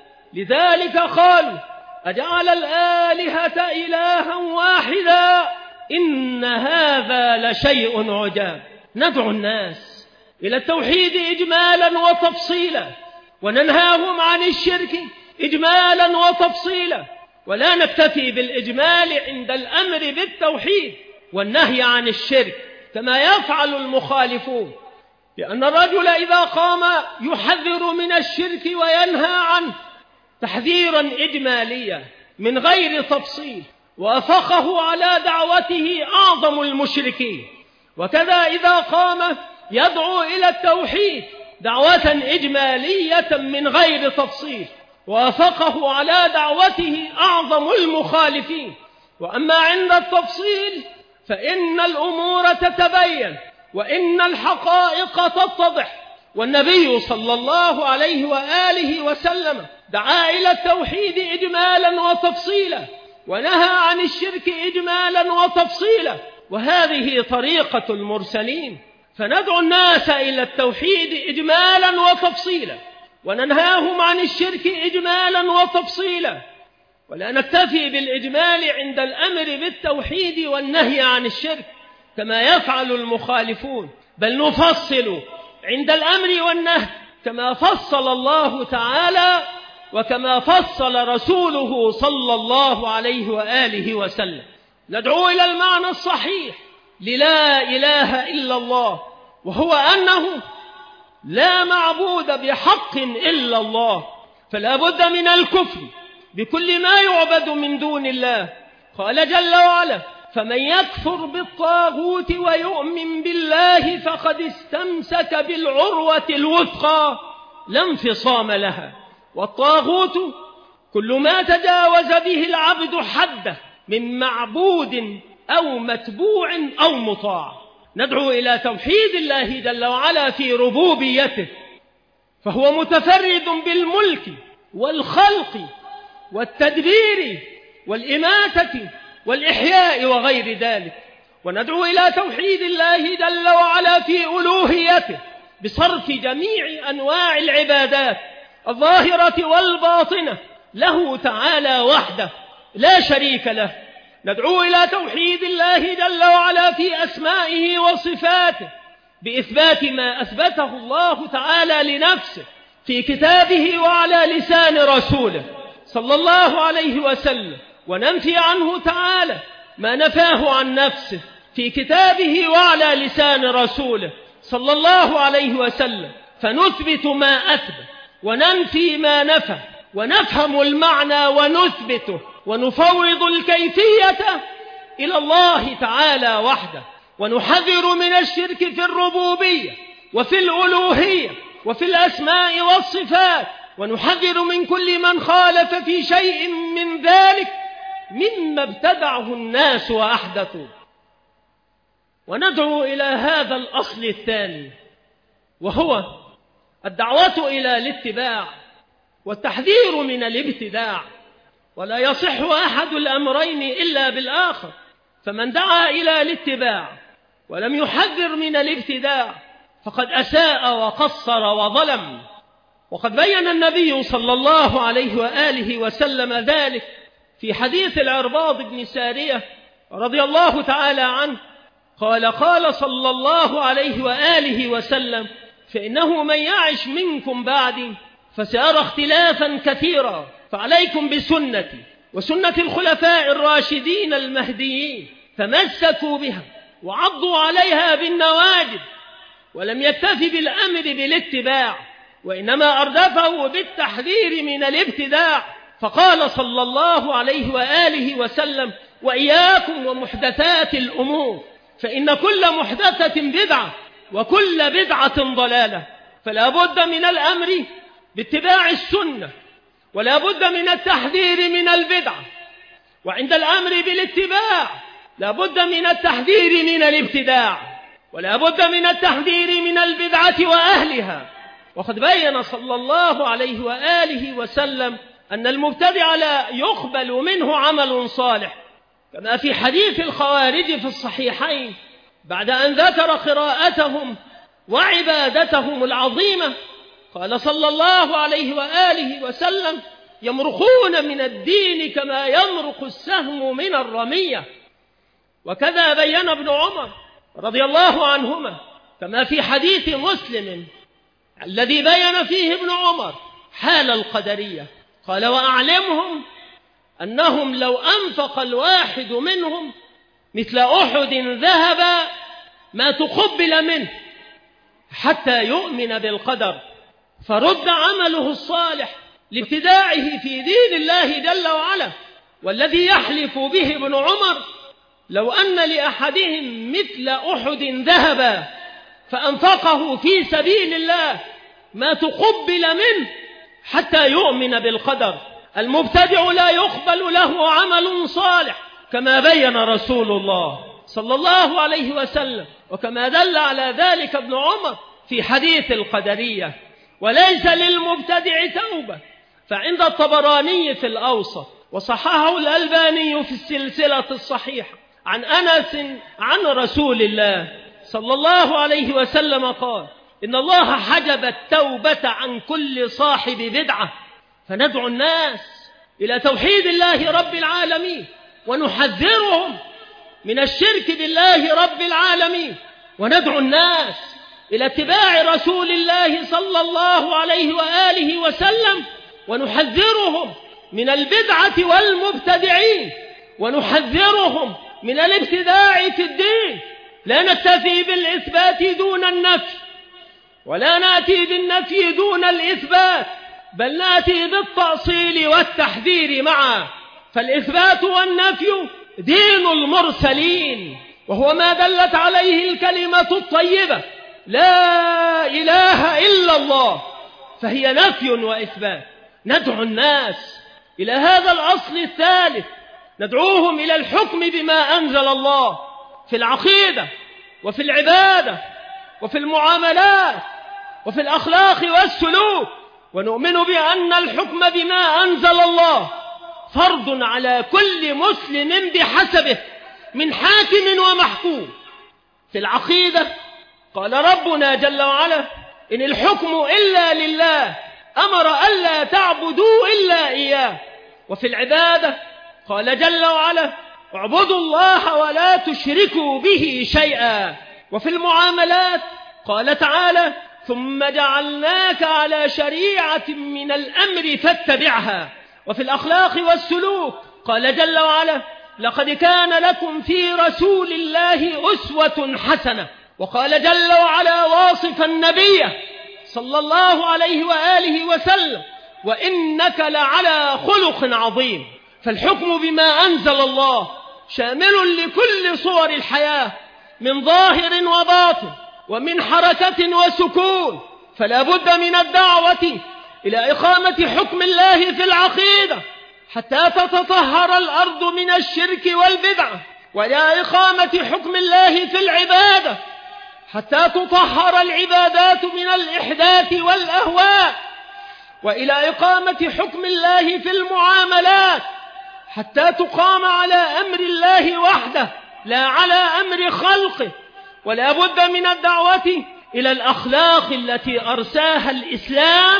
لذلك قالوا: أجعل الآلهة إلها واحدا إن هذا لشيء عجاب. ندعو الناس إلى التوحيد إجمالا وتفصيلا، وننهاهم عن الشرك إجمالا وتفصيلا، ولا نكتفي بالإجمال عند الأمر بالتوحيد والنهي عن الشرك كما يفعل المخالفون، لأن الرجل إذا قام يحذر من الشرك وينهى عنه تحذيرا إجماليا من غير تفصيل وافقه على دعوته أعظم المشركين، وكذا إذا قام يدعو إلى التوحيد دعوة إجمالية من غير تفصيل وافقه على دعوته أعظم المخالفين. وأما عند التفصيل فإن الأمور تتبين وإن الحقائق تتضح. والنبي صلى الله عليه وآله وسلم دعا إلى التوحيد إجمالا وتفصيلا، ونهى عن الشرك إجمالا وتفصيلا، وهذه طريقة المرسلين. فندعو الناس إلى التوحيد إجمالا وتفصيلا، وننهاهم عن الشرك إجمالا وتفصيلا، ولا نكتفي بالإجمال عند الأمر بالتوحيد والنهي عن الشرك كما يفعل المخالفون، بل نفصل عند الأمر والنهي كما فصل الله تعالى وكما فصل رسوله صلى الله عليه وآله وسلم. ندعو إلى المعنى الصحيح للا إله إلا الله، وهو أنه لا معبود بحق إلا الله، فلا بد من الكفر بكل ما يعبد من دون الله. قال جل وعلا: فمن يكفر بالطاغوت ويؤمن بالله فقد استمسك بالعروة الوثقى لا انفصام لها. والطاغوت كل ما تجاوز به العبد حده من معبود أو متبوع أو مطاع. ندعو إلى توحيد الله جل وعلا في ربوبيته، فهو متفرد بالملك والخلق والتدبير والإماتة والإحياء وغير ذلك. وندعو إلى توحيد الله جل وعلا في ألوهيته بصرف جميع أنواع العبادات الظاهرة والباطنة له تعالى وحده لا شريك له. ندعو إلى توحيد الله جل وعلا في أسمائه وصفاته بإثبات ما أثبته الله تعالى لنفسه في كتابه وعلى لسان رسوله صلى الله عليه وسلم، وننفي عنه تعالى ما نفاه عن نفسه في كتابه وعلى لسان رسوله صلى الله عليه وسلم، فنثبت ما أثبت وننفي ما نفى، ونفهم المعنى ونثبته، ونفوض الكيفية إلى الله تعالى وحده، ونحذر من الشرك في الربوبية وفي الألوهية وفي الأسماء والصفات، ونحذر من كل من خالف في شيء من ذلك مما ابتدعه الناس وأحدثوا. وندعو إلى هذا الأصل الثاني، وهو الدعوة إلى الاتباع والتحذير من الابتداع، ولا يصح أحد الأمرين إلا بالآخر. فمن دعا إلى الاتباع ولم يحذر من الابتداع فقد أساء وقصر وظلم. وقد بين النبي صلى الله عليه وآله وسلم ذلك في حديث العرباض بن سارية رضي الله تعالى عنه، قال: قال صلى الله عليه وآله وسلم: فإنه من يعش منكم بعدي فسيرى اختلافا كثيرا، فعليكم بسنتي وسنة الخلفاء الراشدين المهديين، تمسكوا بها وعضوا عليها بالنواجذ. ولم يكتفي بالأمر بالاتباع، وإنما أردفه بالتحذير من الابتداع، فقال صلى الله عليه وآله وسلم: وإياكم ومحدثات الأمور، فإن كل محدثة بدعة وكل بدعة ضلالة. فلا بد من الأمر باتباع السنة، ولا بد من التحذير من البدعة. وعند الأمر بالاتباع لا بد من التحذير من الابتداع، ولا بد من التحذير من البدعة وأهلها. وقد بين صلى الله عليه وآله وسلم أن المبتدع لا يقبل منه عمل صالح، كما في حديث الخوارج في الصحيحين بعد أن ذكر قراءتهم وعبادتهم العظيمة، قال صلى الله عليه وآله وسلم: يمرقون من الدين كما يمرق السهم من الرمية. وكذا بين ابن عمر رضي الله عنهما كما في حديث مسلم الذي بين فيه ابن عمر حال القدرية، قال: وأعلمهم أنهم لو أنفق الواحد منهم مثل أحد ذهبا ما تقبل منه حتى يؤمن بالقدر، فرد عمله الصالح لابتداعه في دين الله جل وعلا. والذي يحلف به ابن عمر: لو أن لأحدهم مثل أحد ذهبا فأنفقه في سبيل الله ما تقبل منه حتى يؤمن بالقدر. المبتدع لا يقبل له عمل صالح كما بين رسول الله صلى الله عليه وسلم، وكما دل على ذلك ابن عمر في حديث القدرية: وليس للمبتدع توبة. فعند الطبراني في الأوسط وصححه الألباني في السلسلة الصحيحة عن أنس عن رسول الله صلى الله عليه وسلم قال: إن الله حجب التوبة عن كل صاحب بدعة، فندعو الناس إلى توحيد الله رب العالمين، ونحذرهم من الشرك بالله رب العالمين، وندعو الناس إلى اتباع رسول الله صلى الله عليه وآله وسلم، ونحذرهم من البدعة والمبتدعين، ونحذرهم من الابتداع في الدين. لا نكتفي بالإثبات دون النفي، ولا نأتي بالنفي دون الإثبات، بل نأتي بالتأصيل والتحذير معا. فالإثبات والنفي دين المرسلين، وهو ما دلت عليه الكلمة الطيبة لا إله إلا الله، فهي نفي وإثبات. ندعو الناس إلى هذا الأصل الثالث، ندعوهم إلى الحكم بما أنزل الله في العقيدة وفي العبادة وفي المعاملات وفي الأخلاق والسلوك، ونؤمن بأن الحكم بما أنزل الله فرض على كل مسلم بحسبه من حاكم ومحكوم. في العقيدة قال ربنا جل وعلا: إن الحكم إلا لله، أمر ألا تعبدوا إلا إياه. وفي العبادة قال جل وعلا: اعبدوا الله ولا تشركوا به شيئا. وفي المعاملات قال تعالى: ثم جعلناك على شريعة من الأمر فاتبعها. وفي الأخلاق والسلوك قال جل وعلا: لقد كان لكم في رسول الله أسوة حسنة. وقال جل وعلا واصفا النبي صلى الله عليه وآله وسلم: وإنك لعلى خلق عظيم. فالحكم بما أنزل الله شامل لكل صور الحياة من ظاهر وباطن، ومن حركة وسكون. فلا بد من الدعوة إلى إقامة حكم الله في العقيدة حتى تتطهر الأرض من الشرك والبدعة، وإلى إقامة حكم الله في العبادة حتى تطهر العبادات من الإحداث والأهواء، وإلى إقامة حكم الله في المعاملات حتى تقام على أمر الله وحده لا على أمر خلقه. ولا بد من الدعوة إلى الأخلاق التي أرساها الإسلام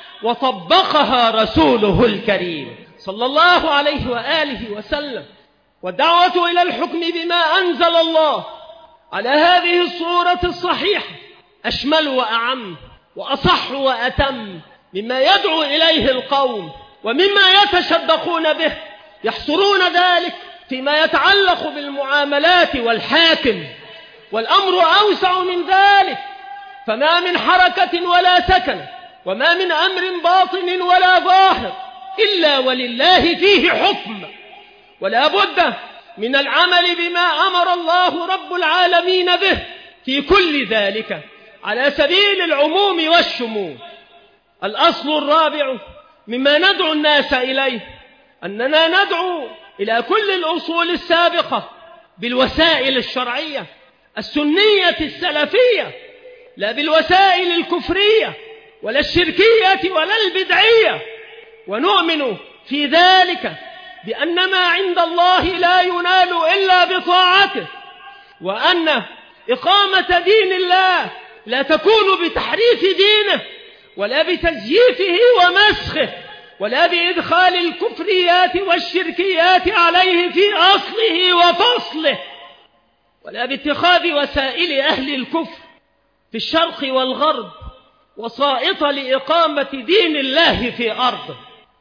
وطبقها رسوله الكريم صلى الله عليه وآله وسلم. والدعوة إلى الحكم بما أنزل الله على هذه الصورة الصحيحة أشمل وأعم وأصح وأتم مما يدعو إليه القوم ومما يتشدقون به. يحصرون ذلك فيما يتعلق بالمعاملات والحاكم، والأمر أوسع من ذلك، فما من حركة ولا سكن، وما من أمر باطن ولا ظاهر إلا ولله فيه حكم. ولا بد من العمل بما أمر الله رب العالمين به في كل ذلك على سبيل العموم والشمول. الأصل الرابع مما ندعو الناس إليه أننا ندعو إلى كل الأصول السابقة بالوسائل الشرعية السنية السلفية، لا بالوسائل الكفرية ولا الشركية ولا البدعية. ونؤمن في ذلك بأن ما عند الله لا ينال إلا بطاعته، وأن إقامة دين الله لا تكون بتحريف دينه ولا بتزييفه ومسخه ولا بإدخال الكفريات والشركيات عليه في أصله وفصله، ولا باتخاذ وسائل أهل الكفر في الشرق والغرب وسائط لإقامة دين الله في أرضه.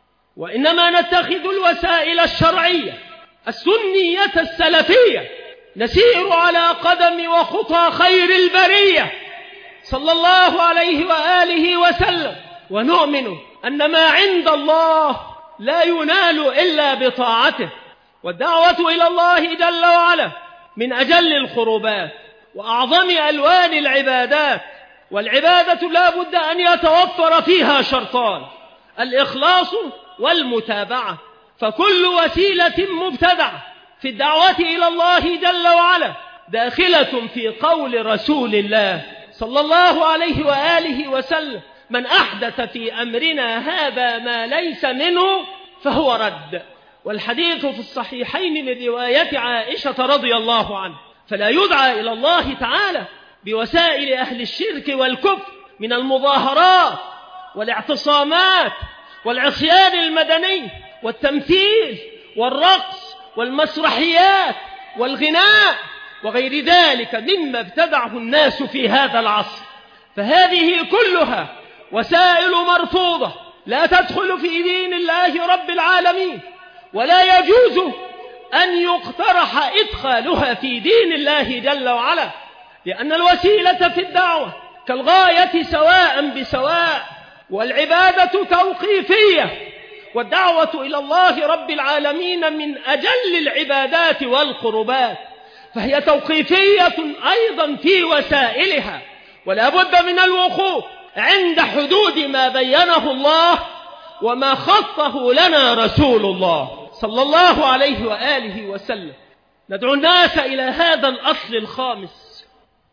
وإنما نتخذ الوسائل الشرعية السنية السلفية، نسير على قدم وخطى خير البرية صلى الله عليه وآله وسلم، ونؤمن أن ما عند الله لا ينال إلا بطاعته. والدعوة إلى الله جل وعلا من أجل القربات وأعظم ألوان العبادات، والعبادة لا بد أن يتوفر فيها شرطان: الإخلاص والمتابعة. فكل وسيلة مبتدعة في الدعوة إلى الله جل وعلا داخلة في قول رسول الله صلى الله عليه وآله وسلم: من أحدث في أمرنا هذا ما ليس منه فهو رد. والحديث في الصحيحين من رواية عائشة رضي الله عنها. فلا يدعى إلى الله تعالى بوسائل أهل الشرك والكفر من المظاهرات والاعتصامات والعصيان المدني والتمثيل والرقص والمسرحيات والغناء وغير ذلك مما ابتدعه الناس في هذا العصر. فهذه كلها وسائل مرفوضة لا تدخل في دين الله رب العالمين، ولا يجوز أن يقترح إدخالها في دين الله جل وعلا، لأن الوسيلة في الدعوة كالغاية سواء بسواء، والعبادة توقيفية، والدعوة إلى الله رب العالمين من أجل العبادات والقربات، فهي توقيفية أيضا في وسائلها، ولا بد من الوقوف عند حدود ما بينه الله وما خطه لنا رسول الله صلى الله عليه وآله وسلم. ندعو الناس إلى هذا الأصل الخامس،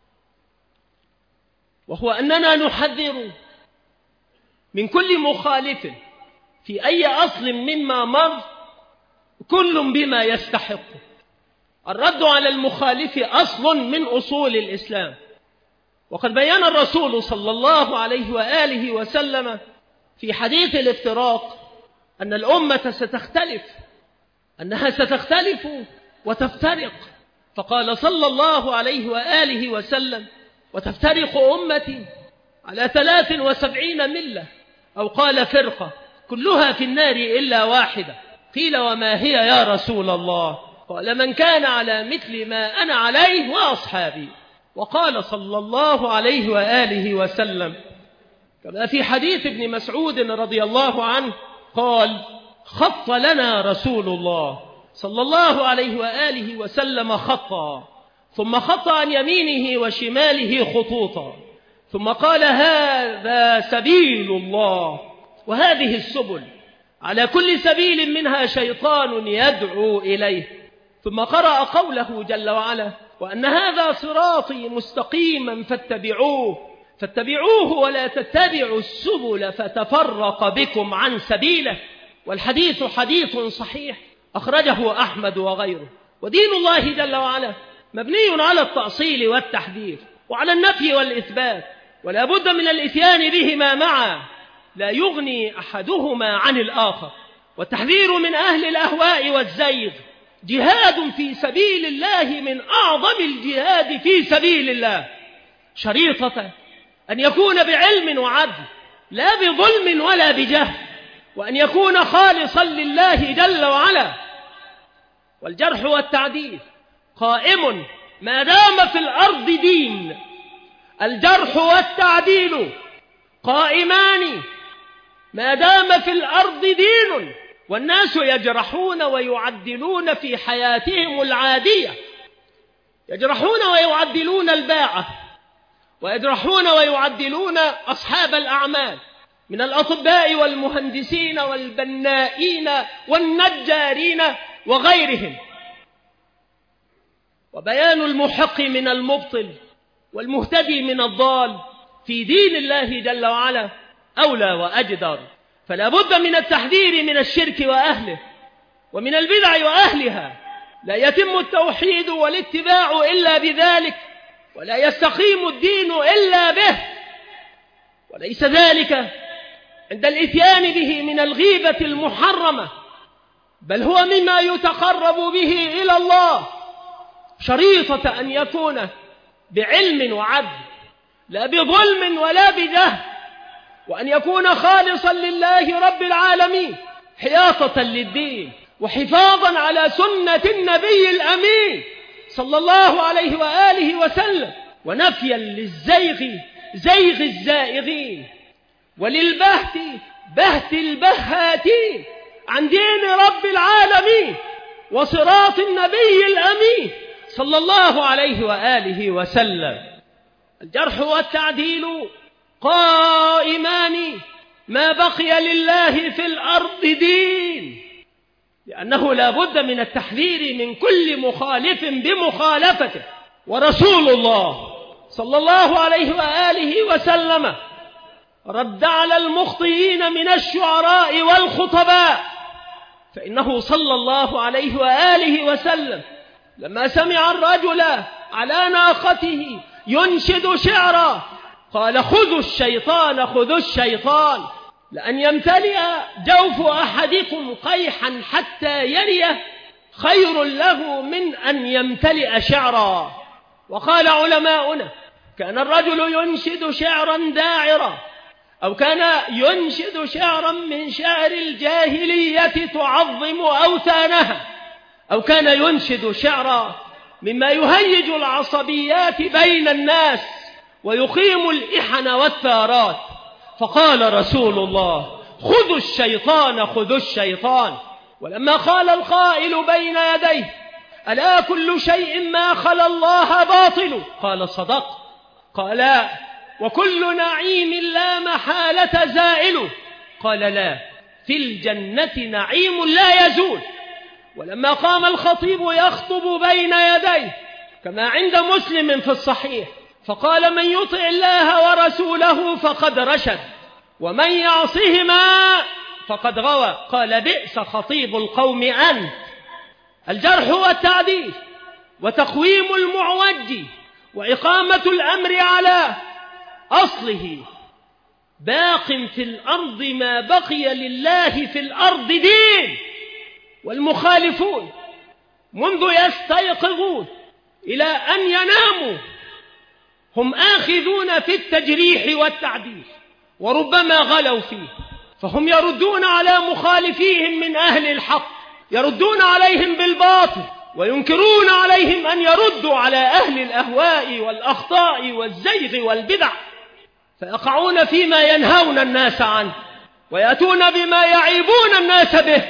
وهو أننا نحذر من كل مخالف في أي أصل مما مر كل بما يستحق. الرد على المخالف أصل من أصول الإسلام، وقد بيّن الرسول صلى الله عليه وآله وسلم في حديث الافتراق أن الأمة ستختلف، أنها ستختلف وتفترق، فقال صلى الله عليه وآله وسلم: وتفترق أمتي على ثلاث وسبعين ملة، أو قال فرقة كلها في النار إلا واحدة. قيل: وما هي يا رسول الله؟ قال: من كان على مثل ما أنا عليه وأصحابي. وقال صلى الله عليه وآله وسلم كما في حديث ابن مسعود رضي الله عنه قال: خط لنا رسول الله صلى الله عليه وآله وسلم خطا، ثم خط عن يمينه وشماله خطوطا، ثم قال: هذا سبيل الله، وهذه السبل على كل سبيل منها شيطان يدعو إليه. ثم قرأ قوله جل وعلا: وأن هذا صراطي مستقيما فاتبعوه فاتبعوه ولا تتبعوا السبل فتفرق بكم عن سبيله. والحديث حديث صحيح أخرجه أحمد وغيره. ودين الله جل وعلا مبني على التأصيل والتحذير وعلى النفي والإثبات، ولا بد من الإتيان بهما معا، لا يغني أحدهما عن الآخر. والتحذير من أهل الأهواء والزيغ جهاد في سبيل الله من أعظم الجهاد في سبيل الله، شريطة أن يكون بعلم وعدل لا بظلم ولا بجهل، وأن يكون خالصا لله جل وعلا. والجرح والتعديل قائم ما دام في الأرض دين، الجرح والتعديل قائمان ما دام في الأرض دين، والناس يجرحون ويعدلون في حياتهم العادية، يجرحون ويعدلون الباعة، ويجرحون ويعدلون أصحاب الأعمال من الأطباء والمهندسين والبنائين والنجارين وغيرهم. وبيان المحق من المبطل والمهتدي من الضال في دين الله جل وعلا أولى وأجدر. فلا بد من التحذير من الشرك وأهله ومن البدع وأهلها، لا يتم التوحيد والاتباع إلا بذلك، ولا يستقيم الدين إلا به. وليس ذلك عند الإتيان به من الغيبة المحرمة، بل هو مما يتقرب به إلى الله، شريطة أن يكون بعلم وعدل لا بظلم ولا بجهل، وأن يكون خالصا لله رب العالمين حياطة للدين وحفاظا على سنة النبي الأمين صلى الله عليه وآله وسلم، ونفيا للزيغ زيغ الزائغين وللبهت بهت البهاتين عن دين رب العالمين وصراط النبي الأمين صلى الله عليه وآله وسلم. الجرح والتعديل قائمان ما بقي لله في الأرض دين، لأنه لا بد من التحذير من كل مخالف بمخالفته. ورسول الله صلى الله عليه وآله وسلم رد على المخطئين من الشعراء والخطباء، فإنه صلى الله عليه وآله وسلم لما سمع الرجل على ناقته ينشد شعرا قال: خذوا الشيطان خذوا الشيطان، لأن يمتلئ جوف أحدكم قيحا حتى يريه خير له من أن يمتلئ شعرا. وقال علماؤنا: كان الرجل ينشد شعرا داعرا، أو كان ينشد شعرا من شعر الجاهلية تعظم أوثانها، أو كان ينشد شعرا مما يهيج العصبيات بين الناس ويقيم الإحن والثارات. فقال رسول الله: خذوا الشيطان خذوا الشيطان. ولما قال القائل بين يديه: ألا كل شيء ما خلا الله باطل؟ قال: صدق. قال: وكل نعيم لا محالة زائل؟ قال: لا، في الجنة نعيم لا يزول. ولما قام الخطيب يخطب بين يديه كما عند مسلم في الصحيح فقال: من يطع الله ورسوله فقد رشد، ومن يعصهما فقد غوى. قال: بئس خطيب القوم أنت. الجرح والتعديل وتقويم المعوج وإقامة الأمر على أصله باق في الأرض ما بقي لله في الأرض دين. والمخالفون منذ يستيقظون إلى أن يناموا هم آخذون في التجريح والتعديل، وربما غلوا فيه، فهم يردون على مخالفيهم من أهل الحق، يردون عليهم بالباطل، وينكرون عليهم أن يردوا على أهل الأهواء والأخطاء والزيغ والبدع، فيقعون فيما ينهون الناس عنه ويأتون بما يعيبون الناس به،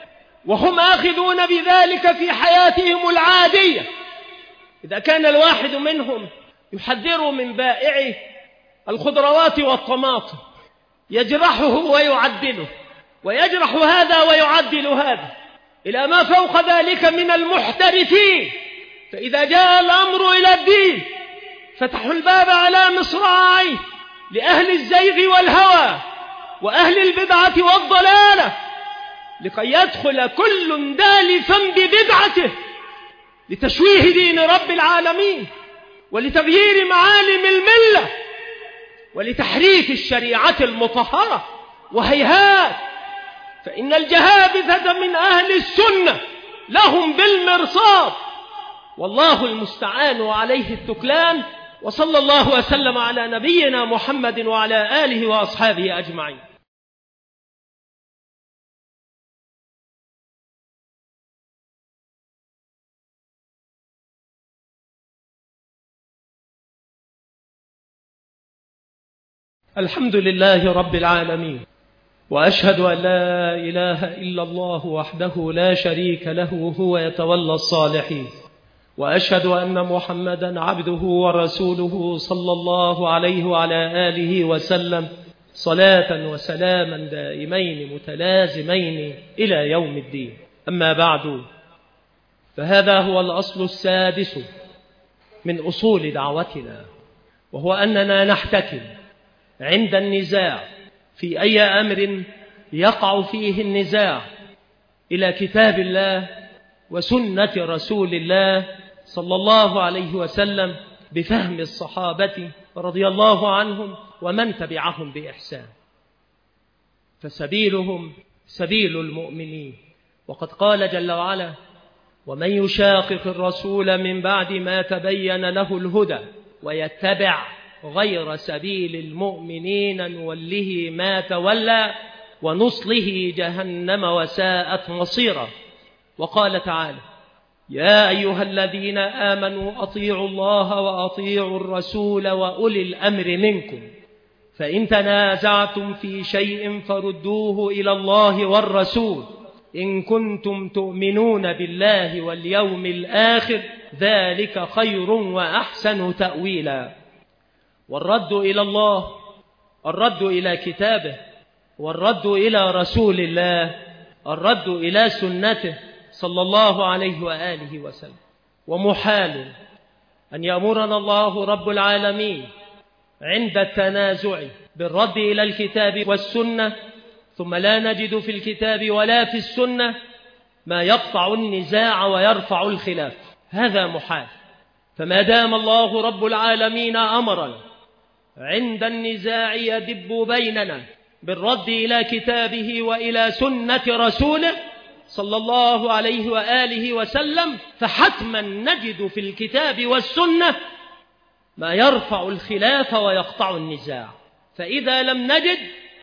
وهم آخذون بذلك في حياتهم العادية. إذا كان الواحد منهم يحذر من بائع الخضروات والطماطم يجرحه ويعدله، ويجرح هذا ويعدل هذا، إلى ما فوق ذلك من المحترفين، فإذا جاء الأمر إلى الدين فتحوا الباب على مصراعيه لأهل الزيغ والهوى وأهل البدعة والضلالة، لكي يدخل كل دالفا ببدعته لتشويه دين رب العالمين ولتغيير معالم الملة ولتحريف الشريعة المطهرة. وهيهات، فإن الجهابذة من أهل السنة لهم بالمرصاد، والله المستعان وعليه التكلان. وصلى الله وسلم على نبينا محمد وعلى آله وأصحابه أجمعين. الحمد لله رب العالمين، وأشهد أن لا إله إلا الله وحده لا شريك له هو يتولى الصالحين، وأشهد أن محمدا عبده ورسوله صلى الله عليه وعلى آله وسلم صلاة وسلاما دائمين متلازمين إلى يوم الدين. أما بعد، فهذا هو الأصل السادس من أصول دعوتنا، وهو أننا نحتكم عند النزاع في أي أمر يقع فيه النزاع إلى كتاب الله وسنة رسول الله صلى الله عليه وسلم بفهم الصحابة رضي الله عنهم ومن تبعهم بإحسان، فسبيلهم سبيل المؤمنين. وقد قال جل وعلا: ومن يشاقق الرسول من بعد ما تبين له الهدى ويتبع غير سبيل المؤمنين نوله ما تولى ونصله جهنم وساءت مصيرا. وقال تعالى: يا أيها الذين آمنوا أطيعوا الله وأطيعوا الرسول وأولي الأمر منكم، فإن تنازعتم في شيء فردوه إلى الله والرسول إن كنتم تؤمنون بالله واليوم الآخر، ذلك خير وأحسن تأويلا. والرد إلى الله، الرد إلى كتابه، والرد إلى رسول الله الرد إلى سنته صلى الله عليه وآله وسلم. ومحال أن يأمرنا الله رب العالمين عند التنازع بالرد إلى الكتاب والسنة ثم لا نجد في الكتاب ولا في السنة ما يقطع النزاع ويرفع الخلاف، هذا محال. فما دام الله رب العالمين أمرنا عند النزاع يدب بيننا بالرد إلى كتابه وإلى سنة رسوله صلى الله عليه وآله وسلم، فحتما نجد في الكتاب والسنة ما يرفع الخلاف ويقطع النزاع. فإذا لم نجد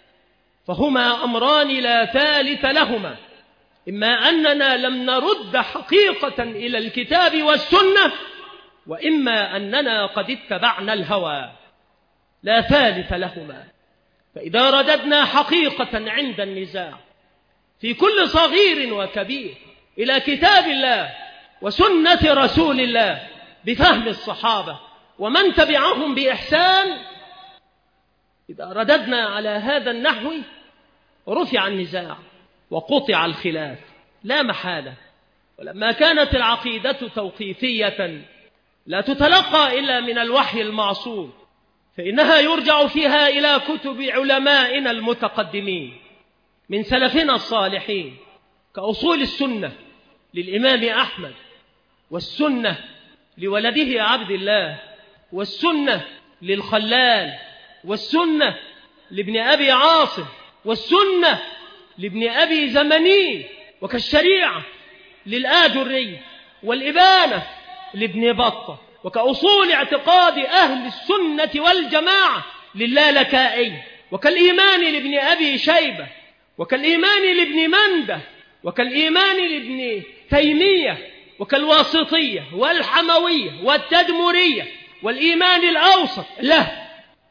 فهما أمران لا ثالث لهما، إما أننا لم نرد حقيقة إلى الكتاب والسنة، وإما أننا قد اتبعنا الهوى، لا ثالث لهما. فإذا رددنا حقيقة عند النزاع في كل صغير وكبير إلى كتاب الله وسنة رسول الله بفهم الصحابة ومن تبعهم بإحسان، إذا رددنا على هذا النحو رفع النزاع وقطع الخلاف لا محالة. ولما كانت العقيدة توقيفية لا تتلقى إلا من الوحي المعصوم، فإنها يرجع فيها إلى كتب علمائنا المتقدمين من سلفنا الصالحين، كأصول السنة للإمام أحمد، والسنة لولده عبد الله، والسنة للخلال، والسنة لابن أبي عاصم، والسنة لابن أبي زمني، وكالشريعة للآجري، والإبانة لابن بطة، وكأصول اعتقاد أهل السنة والجماعة للالكائي، وكالإيمان لابن أبي شيبة، وكالإيمان لابن منده، وكالإيمان لابن تيمية، وكالواسطية والحموية والتدمرية والإيمان الأوسط له.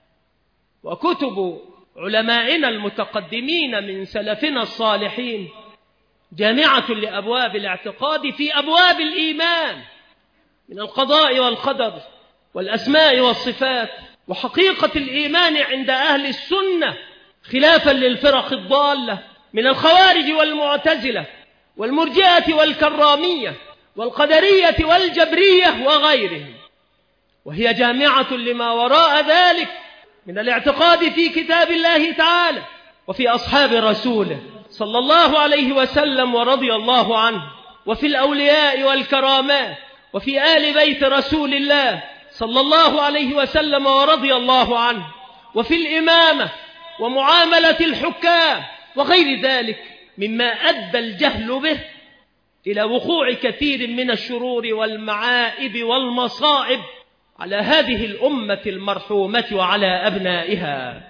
وكتب علمائنا المتقدمين من سلفنا الصالحين جامعة لأبواب الاعتقاد في أبواب الإيمان من القضاء والقدر والأسماء والصفات وحقيقة الإيمان عند أهل السنة، خلافا للفرق الضالة من الخوارج والمعتزلة والمرجئة والكرامية والقدرية والجبرية وغيرهم. وهي جامعة لما وراء ذلك من الاعتقاد في كتاب الله تعالى وفي أصحاب رسوله صلى الله عليه وسلم ورضي الله عنه، وفي الأولياء والكرامات، وفي آل بيت رسول الله صلى الله عليه وسلم ورضي الله عنه، وفي الإمامة ومعاملة الحكام وغير ذلك مما أدى الجهل به إلى وقوع كثير من الشرور والمعائب والمصائب على هذه الأمة المرحومة وعلى أبنائها.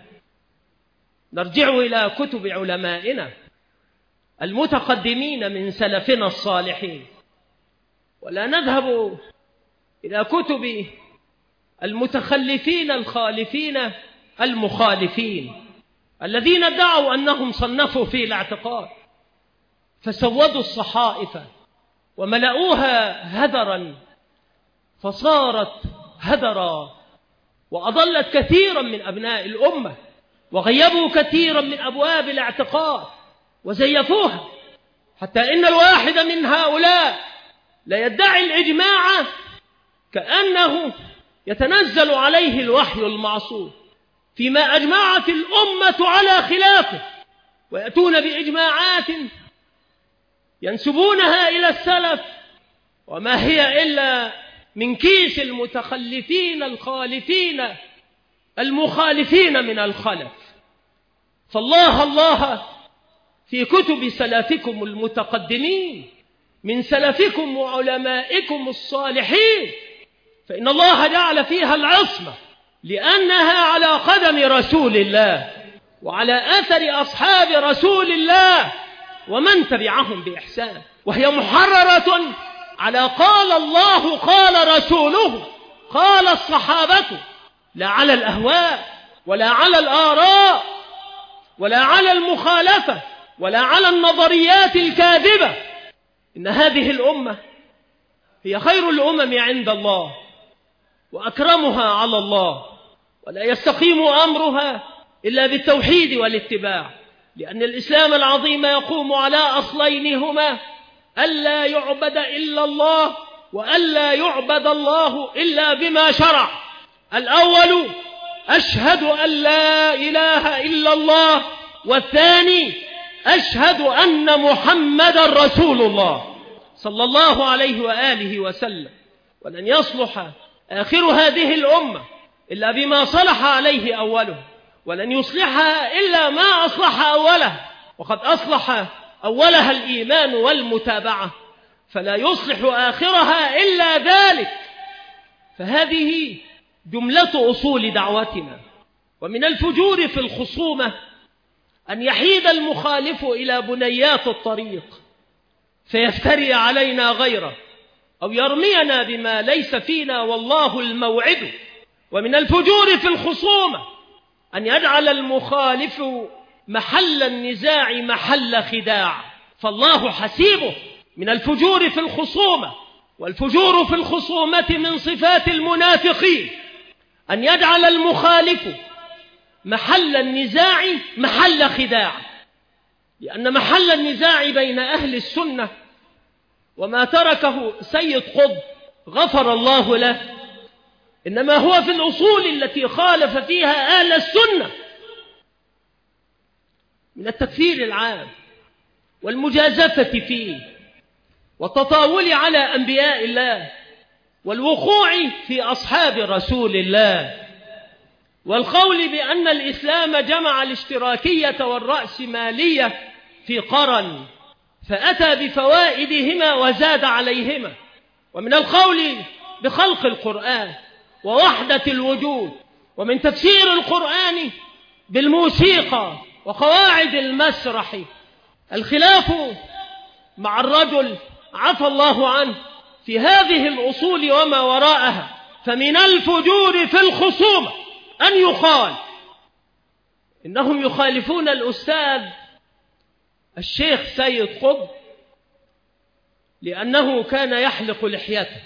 نرجع إلى كتب علمائنا المتقدمين من سلفنا الصالحين، ولا نذهب إلى كتب المتخلفين الخالفين المخالفين الذين ادعوا أنهم صنفوا في الاعتقاد فسودوا الصحائف وملأوها هدرا فصارت هدرا، وأضلت كثيرا من أبناء الأمة، وغيبوا كثيرا من أبواب الاعتقاد وزيفوها، حتى إن الواحد من هؤلاء لا يدعي الإجماع كأنه يتنزل عليه الوحي المعصوم فيما أجمعت الأمة على خلافه، ويأتون بإجماعات ينسبونها إلى السلف وما هي إلا من كيس المتخلفين الخالفين المخالفين من الخلف. فالله الله في كتب سلفكم المتقدمين من سلفكم وعلمائكم الصالحين، فإن الله جعل فيها العصمة لأنها على قدم رسول الله وعلى أثر أصحاب رسول الله ومن تبعهم بإحسان، وهي محررة على قال الله قال رسوله قال الصحابة، لا على الأهواء ولا على الآراء ولا على المخالفة ولا على النظريات الكاذبة. إن هذه الأمة هي خير الأمم عند الله وأكرمها على الله، ولا يستقيم أمرها إلا بالتوحيد والاتباع، لأن الإسلام العظيم يقوم على أصلين هما: ألا يعبد إلا الله، وألا يعبد الله إلا بما شرع. الأول: أشهد أن لا إله إلا الله، والثاني: أشهد أن محمد رسول الله صلى الله عليه وآله وسلم. ولن يصلح آخر هذه الأمة إلا بما صلح عليه أوله، ولن يصلحها إلا ما أصلح أوله، وقد أصلح أولها الإيمان والمتابعة، فلا يصلح آخرها إلا ذلك. فهذه جملة أصول دعوتنا. ومن الفجور في الخصومة أن يحيد المخالف إلى بنيات الطريق فيفتري علينا غيره، أو يرمينا بما ليس فينا والله الموعد. ومن الفجور في الخصومة أن يجعل المخالف محل النزاع محل خداع، فالله حسيبه. من الفجور في الخصومة، والفجور في الخصومة من صفات المنافقين، أن يجعل المخالف محل النزاع محل خداع، لأن محل النزاع بين أهل السنة وما تركه سيد قطب غفر الله له إنما هو في الأصول التي خالف فيها أهل السنة، من التكفير العام والمجازفة فيه والتطاول على أنبياء الله والوقوع في أصحاب رسول الله، والقول بأن الإسلام جمع الاشتراكية والرأسمالية في قرن فأتى بفوائدهما وزاد عليهما، ومن القول بخلق القرآن ووحدة الوجود، ومن تفسير القرآن بالموسيقى وقواعد المسرح. الخلاف مع الرجل عفى الله عنه في هذه الأصول وما وراءها. فمن الفجور في الخصومة أن يقال إنهم يخالفون الأستاذ الشيخ سيد قطب لأنه كان يحلق لحيته.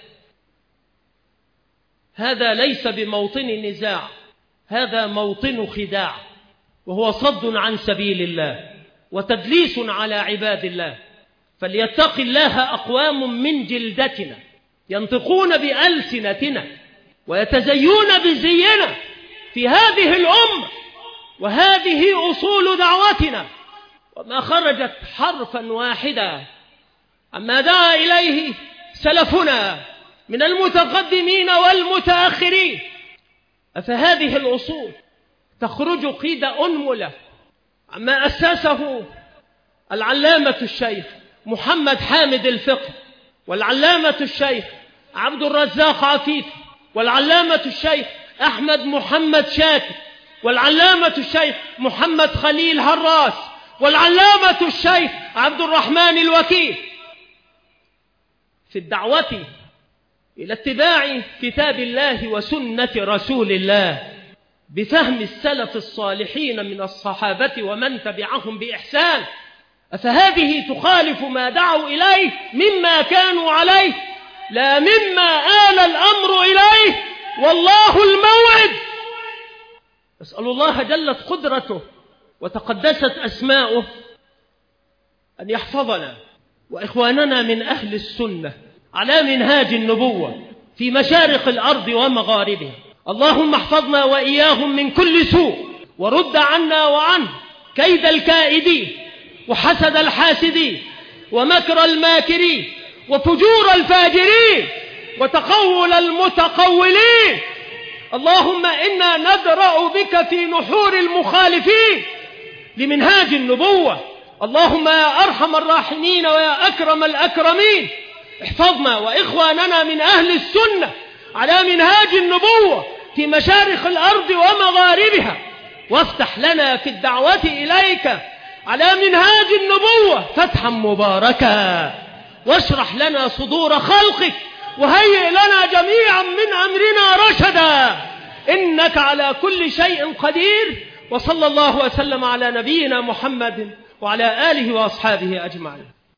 هذا ليس بموطن نزاع، هذا موطن خداع، وهو صد عن سبيل الله وتدليس على عباد الله. فليتق الله أقوام من جلدتنا ينطقون بألسنتنا ويتزيون بزينا في هذه الأمة، وهذه أصول دعوتنا، وما خرجت حرفا واحدا عما دعا إليه سلفنا من المتقدمين والمتأخرين. أفهذه الأصول تخرج قيد أنملة عما أسسه العلامة الشيخ محمد حامد الفقه، والعلامة الشيخ عبد الرزاق عفيف، والعلامة الشيخ أحمد محمد شاكر، والعلامة الشيخ محمد خليل هراس، والعلامة الشيخ عبد الرحمن الوكيل، في الدعوة إلى اتباع كتاب الله وسنة رسول الله بفهم السلف الصالحين من الصحابة ومن تبعهم بإحسان. أفهذه تخالف ما دعوا إليه مما كانوا عليه، لا مما آل الأمر إليه، والله الموعد. أسأل الله جلت قدرته وتقدست أسماؤه أن يحفظنا وإخواننا من أهل السنة على منهاج النبوة في مشارق الأرض ومغاربها. اللهم احفظنا وإياهم من كل سوء، ورد عنا وعنه كيد الكائدين وحسد الحاسدين ومكر الماكرين وفجور الفاجرين وتقول المتقولين. اللهم إنا ندرأ بك في نحور المخالفين لمنهاج النبوة. اللهم يا أرحم الراحمين ويا أكرم الأكرمين احفظنا وإخواننا من أهل السنة على منهاج النبوة في مشارق الأرض ومغاربها، وافتح لنا في الدعوة إليك على منهاج النبوة فتحا مباركا، واشرح لنا صدور خلقك، وهيئ لنا جميعا من أمرنا رشدا، إنك على كل شيء قدير. وصلى الله وسلم على نبينا محمد وعلى آله وأصحابه أجمعين.